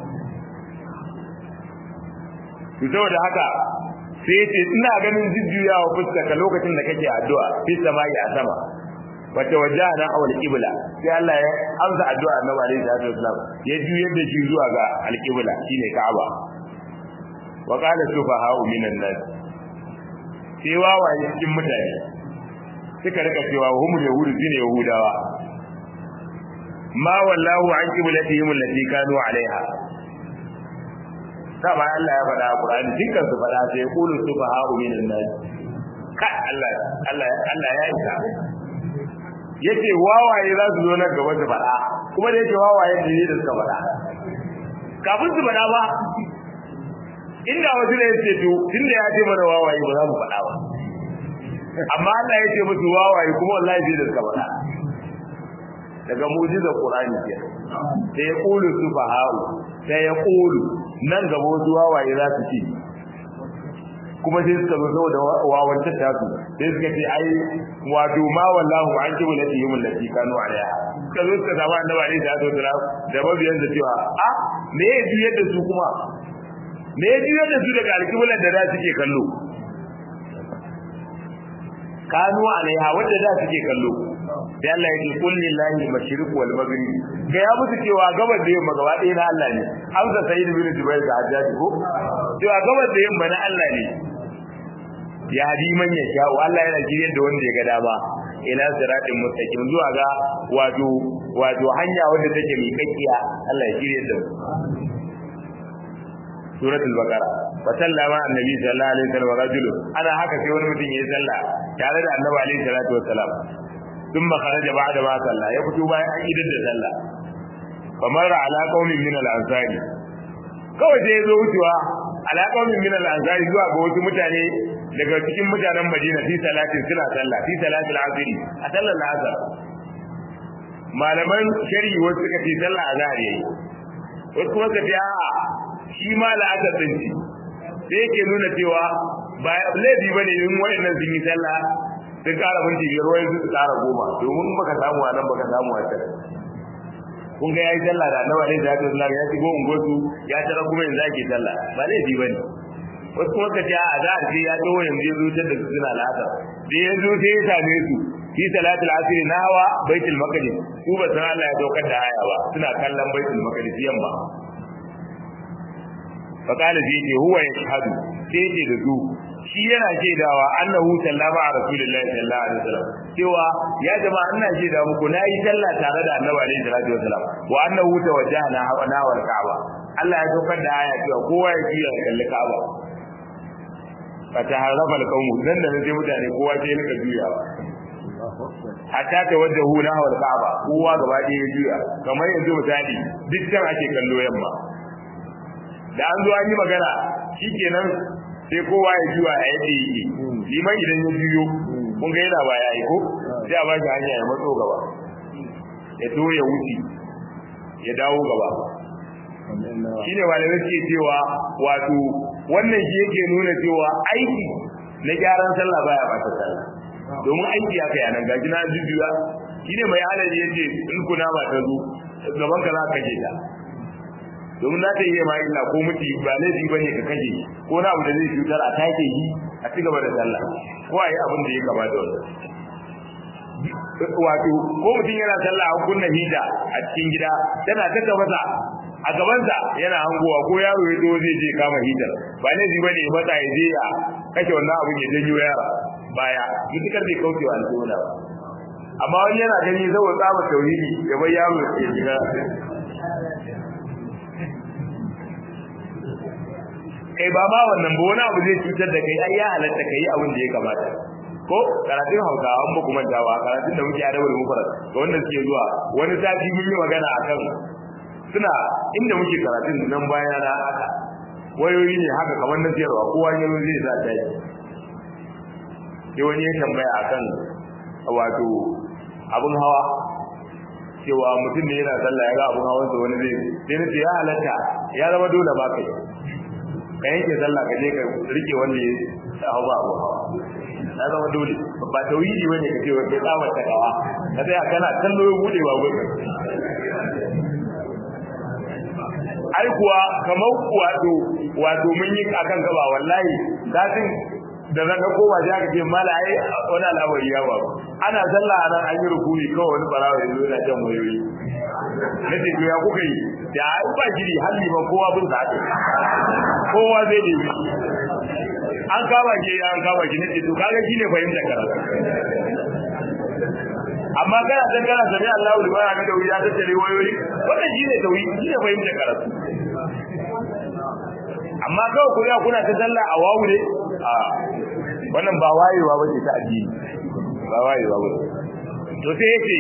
to saboda haka sai ce ina ganin jujjuyawa fuskar ka lokacin da kake addu'a fi samai a sama wata wajhana awal qibla sai Allah ya amsa addu'a Annabi alaihi salatu wasallam ya juyar da shi zuwa ga alqibla shine Ka'aba wa qala sufaha'u minan nas sai wawaye cikin mutane suka rika cewa humul yahudu shine yahudawa ma wallahu an qiblatihim allati kanu alaiha kama Allah ya faɗa a Qur'ani dukkan su faɗa sai qulu subha'u minan nas ka Allah ya isa yace wawaye za su zo nan gaba su faɗa kuma da yake wawaye ne da suka faɗa kafin su faɗa ba inda wasu ne yace to tunda ya ce mana wawaye ba za mu faɗa ba amma Allah ya ce musu wawaye kuma wallahi sai da suka faɗa daga mu'jizar Qur'ani ke sai ya qulu subha'u sai ya qulu nan gaba wasu wawaye za su ce kuma sai suka zo saboda wawantar ta su sai suka ce ai wato ma wallahu an ji wala yimul lati kanu alaiha suka zo suka zama annabi alaihi salatu wasalam da mabiyan da cewa a me ya juyar da su kuma me ya juyar da su daga alƙiblar da za su ke kallo kanu alaiha wanda za su ke kallo sai Allah ya ce qul lillahi mashriq wal maghrib ga ya musu cewa gabar da yamma gaba ɗaya na Allah ne amsa sayyid bin jubair da hajjaji ko cewa gabar da yamma na Allah ne ya hadi man ya sha Allah yana jiriyar da wanda ya ga dama ila siratin mustaqim zuwa ga wato hanya wanda take miƙaƙiya Allah ya jiriyar da mu suratul baqara fa sallama annabi sallallahu alaihi wasallam rajulun ana haka sai wani mutum yayi sallah tare da annabi alaihi salatu wassalam thumma kharaja ba'da ma salla ya fito bayan an idar da sallah famara ala qaumin min al-ansari kawai sai ya zo wucewa ala qaumin min al-ansari zuwa ga wasu mutane daga cikin mutanen Madina fi salatin suna sallah fi salatil asr a sallar asr malaman shari'i wasu suka ce sallah azhar yayi wasu kuma suka ce a'a shi ma la'asar din shi sai yake nuna cewa ba laifi bane in wayannan sun yi sallah sun ƙara minti biyar wai su ƙara 10 domin baka samu a nan baka samu a can kun ga yayi sallah da Annabi alaihi salatu wasallam ya shigo ungosu ya tara kuma yanzu ake sallah ba laifi bane wasu kuma kace a za a ce ya dawo yanzu ya zutar da suna la'asar da yanzu sai ya same su fi salatul asr na hawa baitul maqdis su ba san Allah ya daukar da aya ba suna kallon baitul maqdis yamma fa kana sai ce huwa yashhadu sai ce da su shi yana shaidawa annahu sallama a rasulullahi sallallahu alaihi wasallam cewa ya jama'a ina shaida muku nayi sallah tare da annabi alaihi salatu wasallam wa annahu tawajjahna nawal ka'aba Allah ya daukar da aya cewa kowa ya ji ya kalli ka'aba fa taharrafa alqawm dan da sai mutane kowa sai nika juyawa hatta tawajjahu nahwa al-ka'ba kowa gaba ɗaya ya juya kamar yanzu misali dukkan ake kallo yamma da an zo an yi magana shikenan sai kowa ya juya a yadda yake liman idan ya juyo kun ga yana baya yi ko sai a bashi hanya ya matso gaba ya to ya wuce ya dawo gaba shine malamai suke cewa wato wannan shi yake nuna cewa aiki na gyaran sallah baya bata sallah domin aiki aka yi nan gaji na jujjuya shine mai halaye yace in kuna ba ta zo gaban ka za ka kaje ta domin za ta yi ma illa ko mutu ba laifi bane ka kaje ko na abu da zai cutar a take yi a ci gaba da sallah ko ayi abin da ya gaba da wannan wato ko mutum yana sallah a kunna hita a cikin gida tana ta gabata a gabansa yana hangowa ko yaro ya zo zai je kama hitar ba laifi bane ya matsa ya je ya kashe wannan abin ya janyo yara baya mutukar bai kauce wa alƙawla ba amma wani yana gani zai tsaba tauhidi ya bar yaro ya shiga kai ba ma wannan ba wani abu zai cutar da kai ai ya halatta kai abin da ya kamata ko karatun Hausawa an ba kuma dawa karatun da muke adabar mufarar ga wanda suke zuwa wani sati mun yi magana akan suna inda muke karatun nan baya na haka wayoyi ne haka kamar na siyarwa kowa ya zo zai sa tashi sai wani ya tambaya akan wato abun hawa cewa mutum ne yana sallah ya ga abun hawan sa wani zai sai ne ya halatta ya zama dole ba kai ka yanke sallah ka je ka rike wanda ya hawa ba abu hawa ya zama dole ba tauhidi bane ka ce wai kai tsawon ta kawa ka tsaya kana kallo ya bude ba gurin ai kuwa kamar wato mun yi akan gaba wallahi datin da zan ko ba ja ka ce mala ai wani al'amari ya ba ana sallah nan an yi rukuni kawai wani barawa ya zo yana jan wayoyi nace to ya kuka yi da ai ba gidi halli ba kowa bin sa kowa zai yi an kama ki nace to kaga shine fahimta karatu amma kana dan kana sami Allahu liman hamida ya ta tare wayoyi wannan shine tauhidi shine fahimta karatu amma kawai kuna ta sallah a wawu ne a wannan ba wayewa bace ta addini ba wayewa bace to sai yace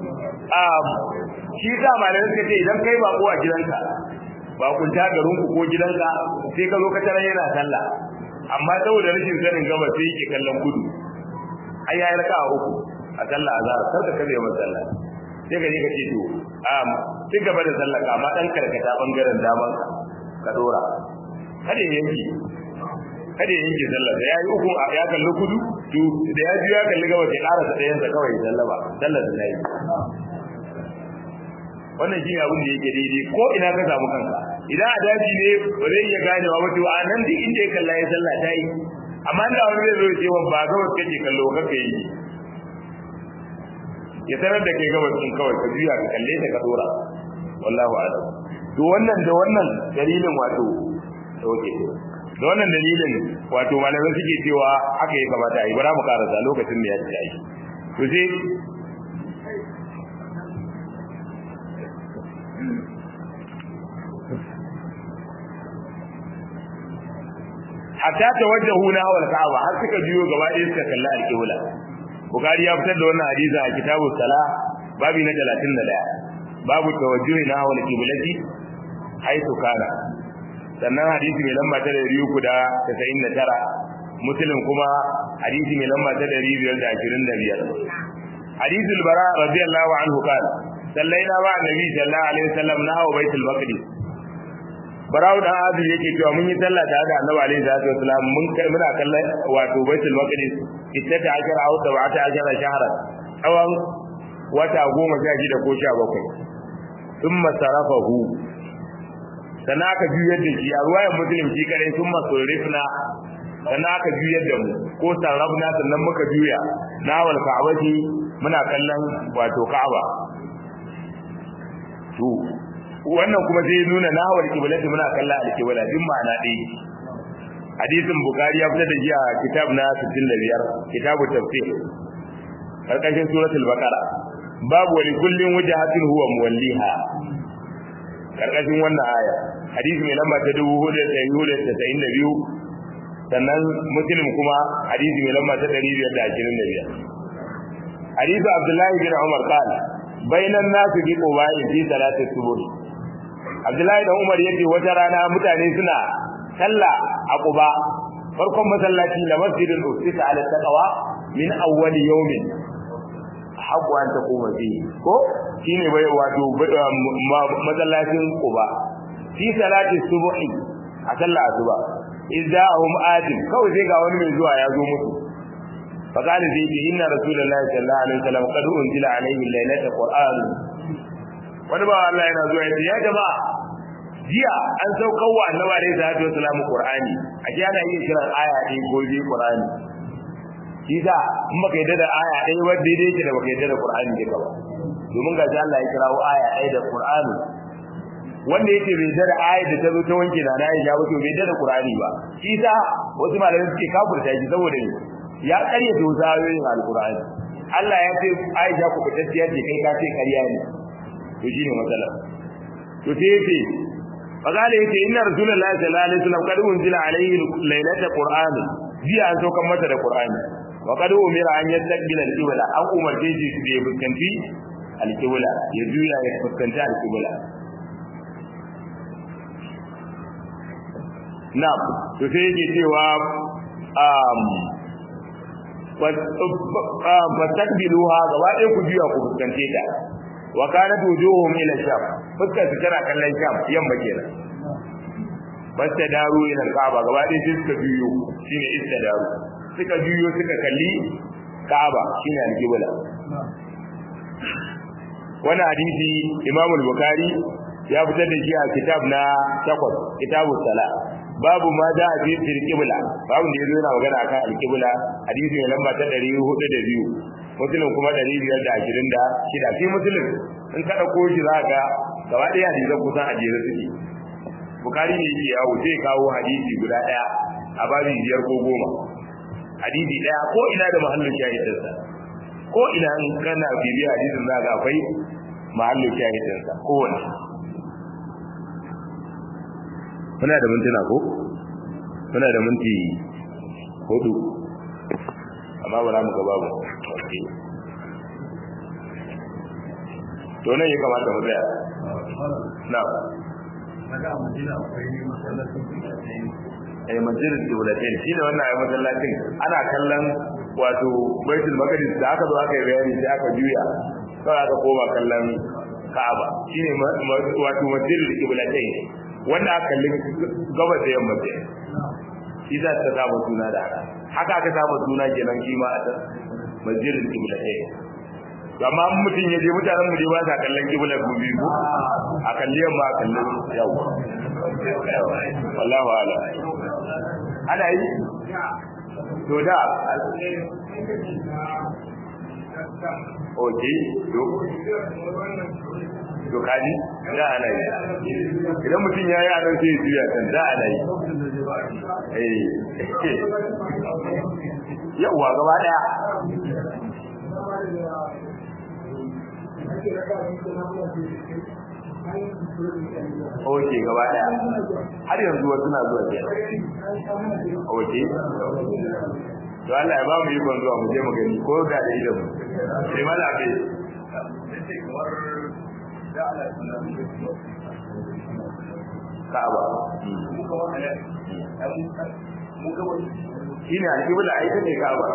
shi da malamin kace idan kai ba a gidanka ba kun ta garin ku ko gidanka sai ka zo ka tare yana sallah amma saboda rashin sanin gaba sai yake kallon kudu ai yayi raka'a uku a sallah azhar kar ka kabe wa sallah sai ka je ka ce to ci gaba da sallah ka amma dan karkata bangaren daman ka dora kada yanki sallah da yayi uku ya kalli kudu to da ya ji ya kalli gaba sai ƙara da dayan sa kawai sallama sallar da nayi wannan shi abin da yake daidai ko ina ka samu kanka idan a daji ne ba zai iya gane ba wato a nan duk inda ya kalla ya sallah ta yi amma da wani zai zo ya ce ba gabas kake kallo kake yi ya sanar da kai gabas din kawai ka juya ka kalle ta ka dora wallahu a'lam to wannan da wannan dalilin wato okay da wannan dalilin wato malamai suke cewa haka ya kamata yi bara mu karasa lokacin da ya ci ai to sai hatta tawajjahu nahwa al-ka'ba har suka biyo gaba ɗaya suka kalla al-qibla Bukhari ya fitar da wannan hadisi a kitabus sala babi na 31 babu tawajjuhi nahwa al-qiblati haythu kana sannan hadisi mai lamba ta 399 muslim kuma hadisi mai lamba ta 525 hadisi al-bara radiyallahu anhu kana sallaina ma annabi sallallahu alaihi wasallam nahwa baitul maqdis Barau da Azu yake cewa mun yi sallah tare da Annabi alaihi salatu wasallam mun kai muna kallon wato Baitul Maqdis ittata ajra aw tabata ajra shahran awan wata 16 ko 17 thumma sarafahu sannan aka juyar da shi a ruwayan Muslim shi kare thumma surifna sannan aka juyar da mu ko sarrafna sannan muka juya na wal ka'bati muna kallon wato Ka'aba to wannan kuma zai nuna nahawar kiblati muna kalla al-kibla din ma'ana dai hadisin bukhari ya fitar da shi a kitab na 65 kitabu tafsir karkashin suratul baqara babu wa likullin wajhatin huwa muwalliha karkashin wannan aya hadisi mai lamba ta 4492 sannan muslim kuma hadisi mai lamba ta 525 hadithu Abdullah bin Umar qala bainan nas bi quba fi salati subh Abdullah bin Umar yace wata rana mutane suna sallah a Quba farkon masallaci la masjidul usita ala taqwa min awwal yawmin habu an taquma fi ko shine bai wato masallacin Quba fi salati subhi a sallah asuba idzahum atin kawai sai ga wani mai zuwa ya zo musu faqala zai ce inna rasulullahi sallallahu alaihi wasallam qad unzila alaihi lailatul qur'an wani ba Allah yana zuwa ya jama'a jiya an saukar wa annabi alaihi salatu wasallam qur'ani a ji ana iya kiran aya ɗaya ko biyu qur'ani kisa in baka yadda da aya ɗaya ba daidai yake da baka yadda da qur'ani duka ba domin ga Allah ya kirawo aya ɗaya da qur'ani wanda yake bai yadda da aya da ta zo ta wanke da na ya wato bai yadda da qur'ani ba kisa wasu malamai suke kafirta shi saboda ya ƙarya da zawoyin alqur'ani Allah ya ce Aisha ku fitacciya ce kai ka ce ƙarya ne to shine matsala to sai yace faqala yace inna rasulullahi sallallahu alaihi wasallam qad unzila alaihi lailatul qur'an jiya an saukan masa da qur'ani wa qad umira an yastaqbila al-qibla an umarce shi da ya fuskanci al-qibla ya juya ya fuskanci al-qibla na'am to sai yake cewa fastakbiluha gaba ɗaya ku juya ku fuskance ta wa kanat wujuhum ila sham fuskar su tana kallon sham yamma kenan basta daru ila kaaba gaba ɗaya sai suka juyo shine istadaru suka juyo suka kalli kaaba shine alqibla wannan hadisi Imam al-Bukhari ya fitar da shi a kitab na 8 kitabus salat babu ma da fi qibla babu da yazo yana magana akan al-qibla hadisi ne lamba ta 402 muslim kuma 526 shi muslim in ka dauko shi zaka gaba daya hadisan kusan a jere suke Bukhari ne yake yawo sai kawo hadisi guda daya a babu biyar ko goma hadisi daya ko ina da mahallin shahidinsa ko ina in kana bibiya hadisin zaka akwai mahallin shahidinsa kowanne muna da mintuna ko muna da minti 4 amma ba za mu ga babu to nan ya kamata mu tsaya na daga Madina akwai masallacin masjidul Qiblatain shi ne wannan ayi masallacin ana kallon wato Baitul Maqdis da aka zo aka yi bayani sai aka juya sai aka koma kallon Ka'aba shine wato masjidul Qiblatain wanda aka kalli gabas da yamma ce shi za ta samu suna da haka aka samu suna kenan shi ma a masjidul Qiblatain amma mutum ya je mutanen mu je ba sa kallon kiblar mu biyu ko a kalli yamma a kallon yau wallahi wala ana yi to da okay to kaji da ana yi idan mutum ya yi anan sai ya juya kan da ana yi yawa gaba daya Oke gaba daya har yanzu wasu na zuwa ke oke to Allah ya ba mu yi zuwa mu je mu gani ko da da idan sai ma da kai Ka'aba shine alƙibla ai take Ka'aba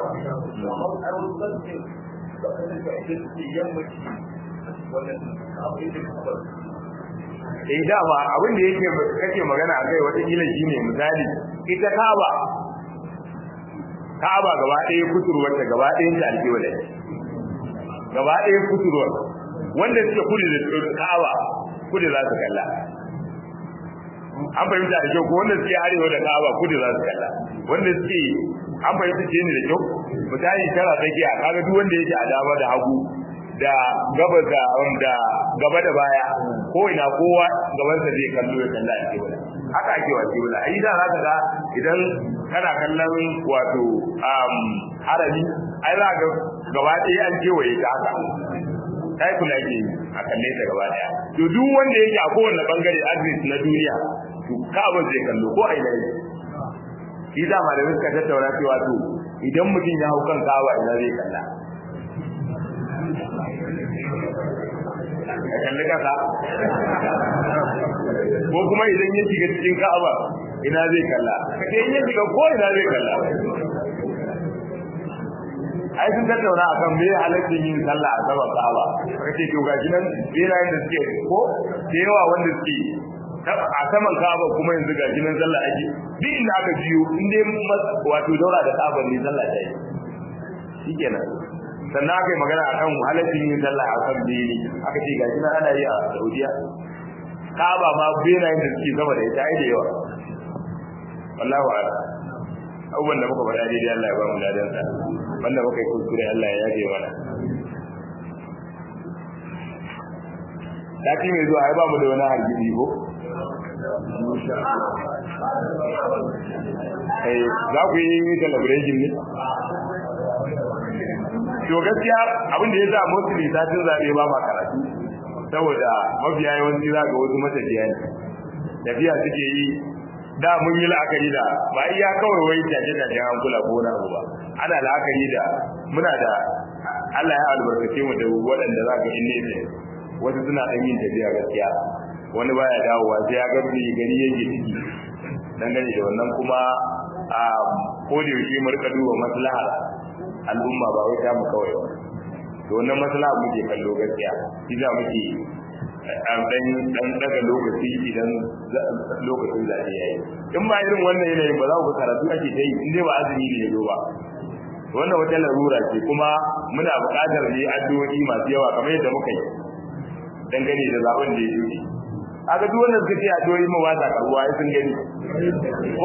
dama abin da yake kake magana akai wata kila shine misali ita Kaaba gaba ɗaya kusurwar ta gaba ɗayan ta alƙibla gaba ɗaya kusurwar wanda suke kudu da Kaaba kudu za su kalla an fahimta da kyau ko wanda suke arewa da Kaaba kudu za su kalla wanda suke an fahimta ce ne da kyau misali tara tsakiya kaga duk wanda yake a dama da hagu da gaba da wanda gaba da baya ko ina kowa gaban sa zai kallo ya kalla a kibla haka ake wa kibla ai da zaka ga idan kana kallon wato harami ai za ga gaba ɗaya an kewaye ta haka kai kula ke a kalle ta gaba ɗaya to duk wanda yake a kowanne bangare address na duniya to Ka'aba zai kallo ko a ina yake shi da malamin suka tattauna cewa to idan mutum ya hau kan Ka'aba ina zai kalla kalli kasa ko kuma idan ya shiga cikin Ka'aba ina zai kalla idan ya shiga ko ina zai kalla ai sun tattauna akan me halaccin yin sallah a saman Ka'aba kace to gashi nan birayen da suke ko da yawa wanda suke a saman Ka'aba kuma yanzu gashi nan sallah ake duk inda aka jiyo inda wato daura da Ka'aba ne sallah ta yi shikenan sannan aka yi magana akan halaccin yin sallah a kan bene aka ce gashi nan ana yi a Saudiya Ka'aba ma birayen da suke sama da ita ai da yawa wallahi wa'ala abubuwan da muka faɗa daidai Allah ya ba mu ladan sa wanda muka yi kuskure Allah ya yaje mana daki mai zuwa ai ba mu da wani hargitsi ko za ku yi celebration ne to gaskiya abin da ya sa mostly satin zaɓe ba ma karatu saboda mafiya yawanci za ga wasu matafiya ne tafiya suke yi da mun yi la'akari da ba iya kawai wai jaje an kula ko na ba ana la'akari da muna da Allah ya albarkace mu da waɗanda za ka inne ne wasu suna ɗan yin tafiya gaskiya wani baya dawowa sai ya gabi gari yake ciki dangane da wannan kuma a koda yaushe mu rika duba maslahar al'umma ba wai ta mu kawai ba to wannan maslaha muke kallo gaskiya shi za muke dan daga lokaci idan lokacin da yayi in ba irin wannan yanayin ba za ku karatu ake ta yi in dai ba azumi ne yazo ba wannan wata larura ce kuma muna buƙatar ne addu'o'i masu yawa kamar yadda muka yi dangane da zaben da ya yi aka duk wannan suka ce addu'o'i mu wata karuwa ai sun gani ko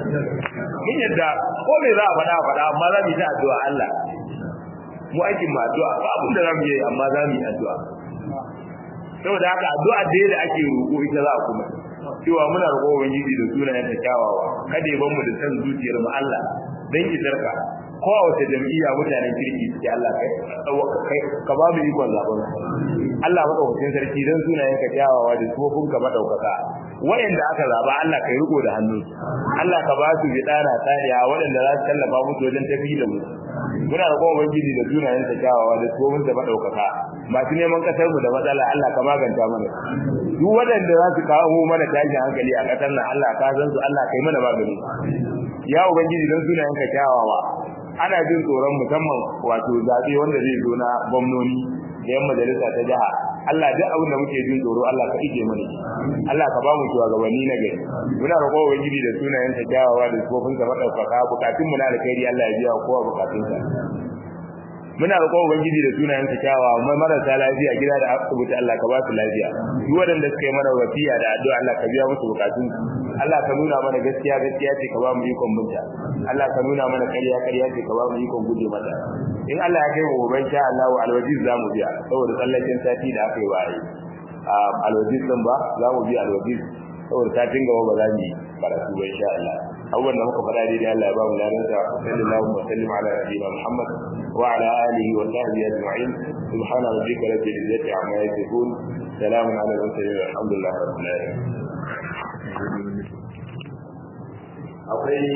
mun yadda ko me za a faɗa amma za mu yi ta addu'a Allah mu aikin ma addu'a ba abin da za mu yi amma za mu yi addu'a saboda haka addu'a da ake roƙo ita za a kuma cewa muna roƙo ubangiji da sunayen ta kyawawa kada ya bar mu da san zuciyar mu Allah dan isarka ko a wata jami'a mutanen kirki suke Allah kai ka ba mu ikon zaben Allah madaukakin sarki dan sunayen ka kyawawa da tsofin ka madaukaka wayanda aka zaba Allah kai riko da hannu Allah ka ba su bidana tsariya waɗanda za su tallafa musu wajen tafi da mu muna roƙon ubangiji da sunayen ta kyawawa da tsofin da madaukaka masu neman kasar mu da matsala Allah ka maganta mana duk waɗanda za su kawo mana tashin hankali a kasar nan Allah ka san su Allah kai mana magani ya ubangiji dan sunayen ka kyawawa ana jin tsoron musamman wato zabe wanda zai zo na gwamnoni da yan majalisa ta jiha Allah duk abin da muke jin tsoro Allah ka ije mana Allah ka ba mu shugabanni na gari muna roƙon ubangiji da sunayen ta kyawawa da tsofin sa madaukaka bukatun mu na alkhairi Allah ya biya kowa bukatun sa muna roƙon ubangiji da sunayen sa kyawawa mai marasa lafiya gida da asibiti Allah ka ba su lafiya duk wanda suka yi mana wasiya da addu'a Allah ka biya musu bukatun Allah ka nuna mana gaskiya ce ka ba mu ikon binta Allah ka nuna mana ƙarya ce ka ba mu ikon guje mata in Allah ya kai mu gobe insha Allah alwajiz zamu biya saboda tsallakin sati da aka yi waye alwajiz din ba zamu biya alwajiz saboda satin gaba ba za mu yi karatu ba insha Allah abubuwan da muka faɗa daidai Allah ya ba mu ladansa sallallahu alaihi wa sallam ala nabiyina Muhammad wa ala alihi wa sahbihi ajma'in subhana rabbika rabbil izzati amma yasifun salamun ala al-mursalin walhamdulillahi rabbil alamin akwai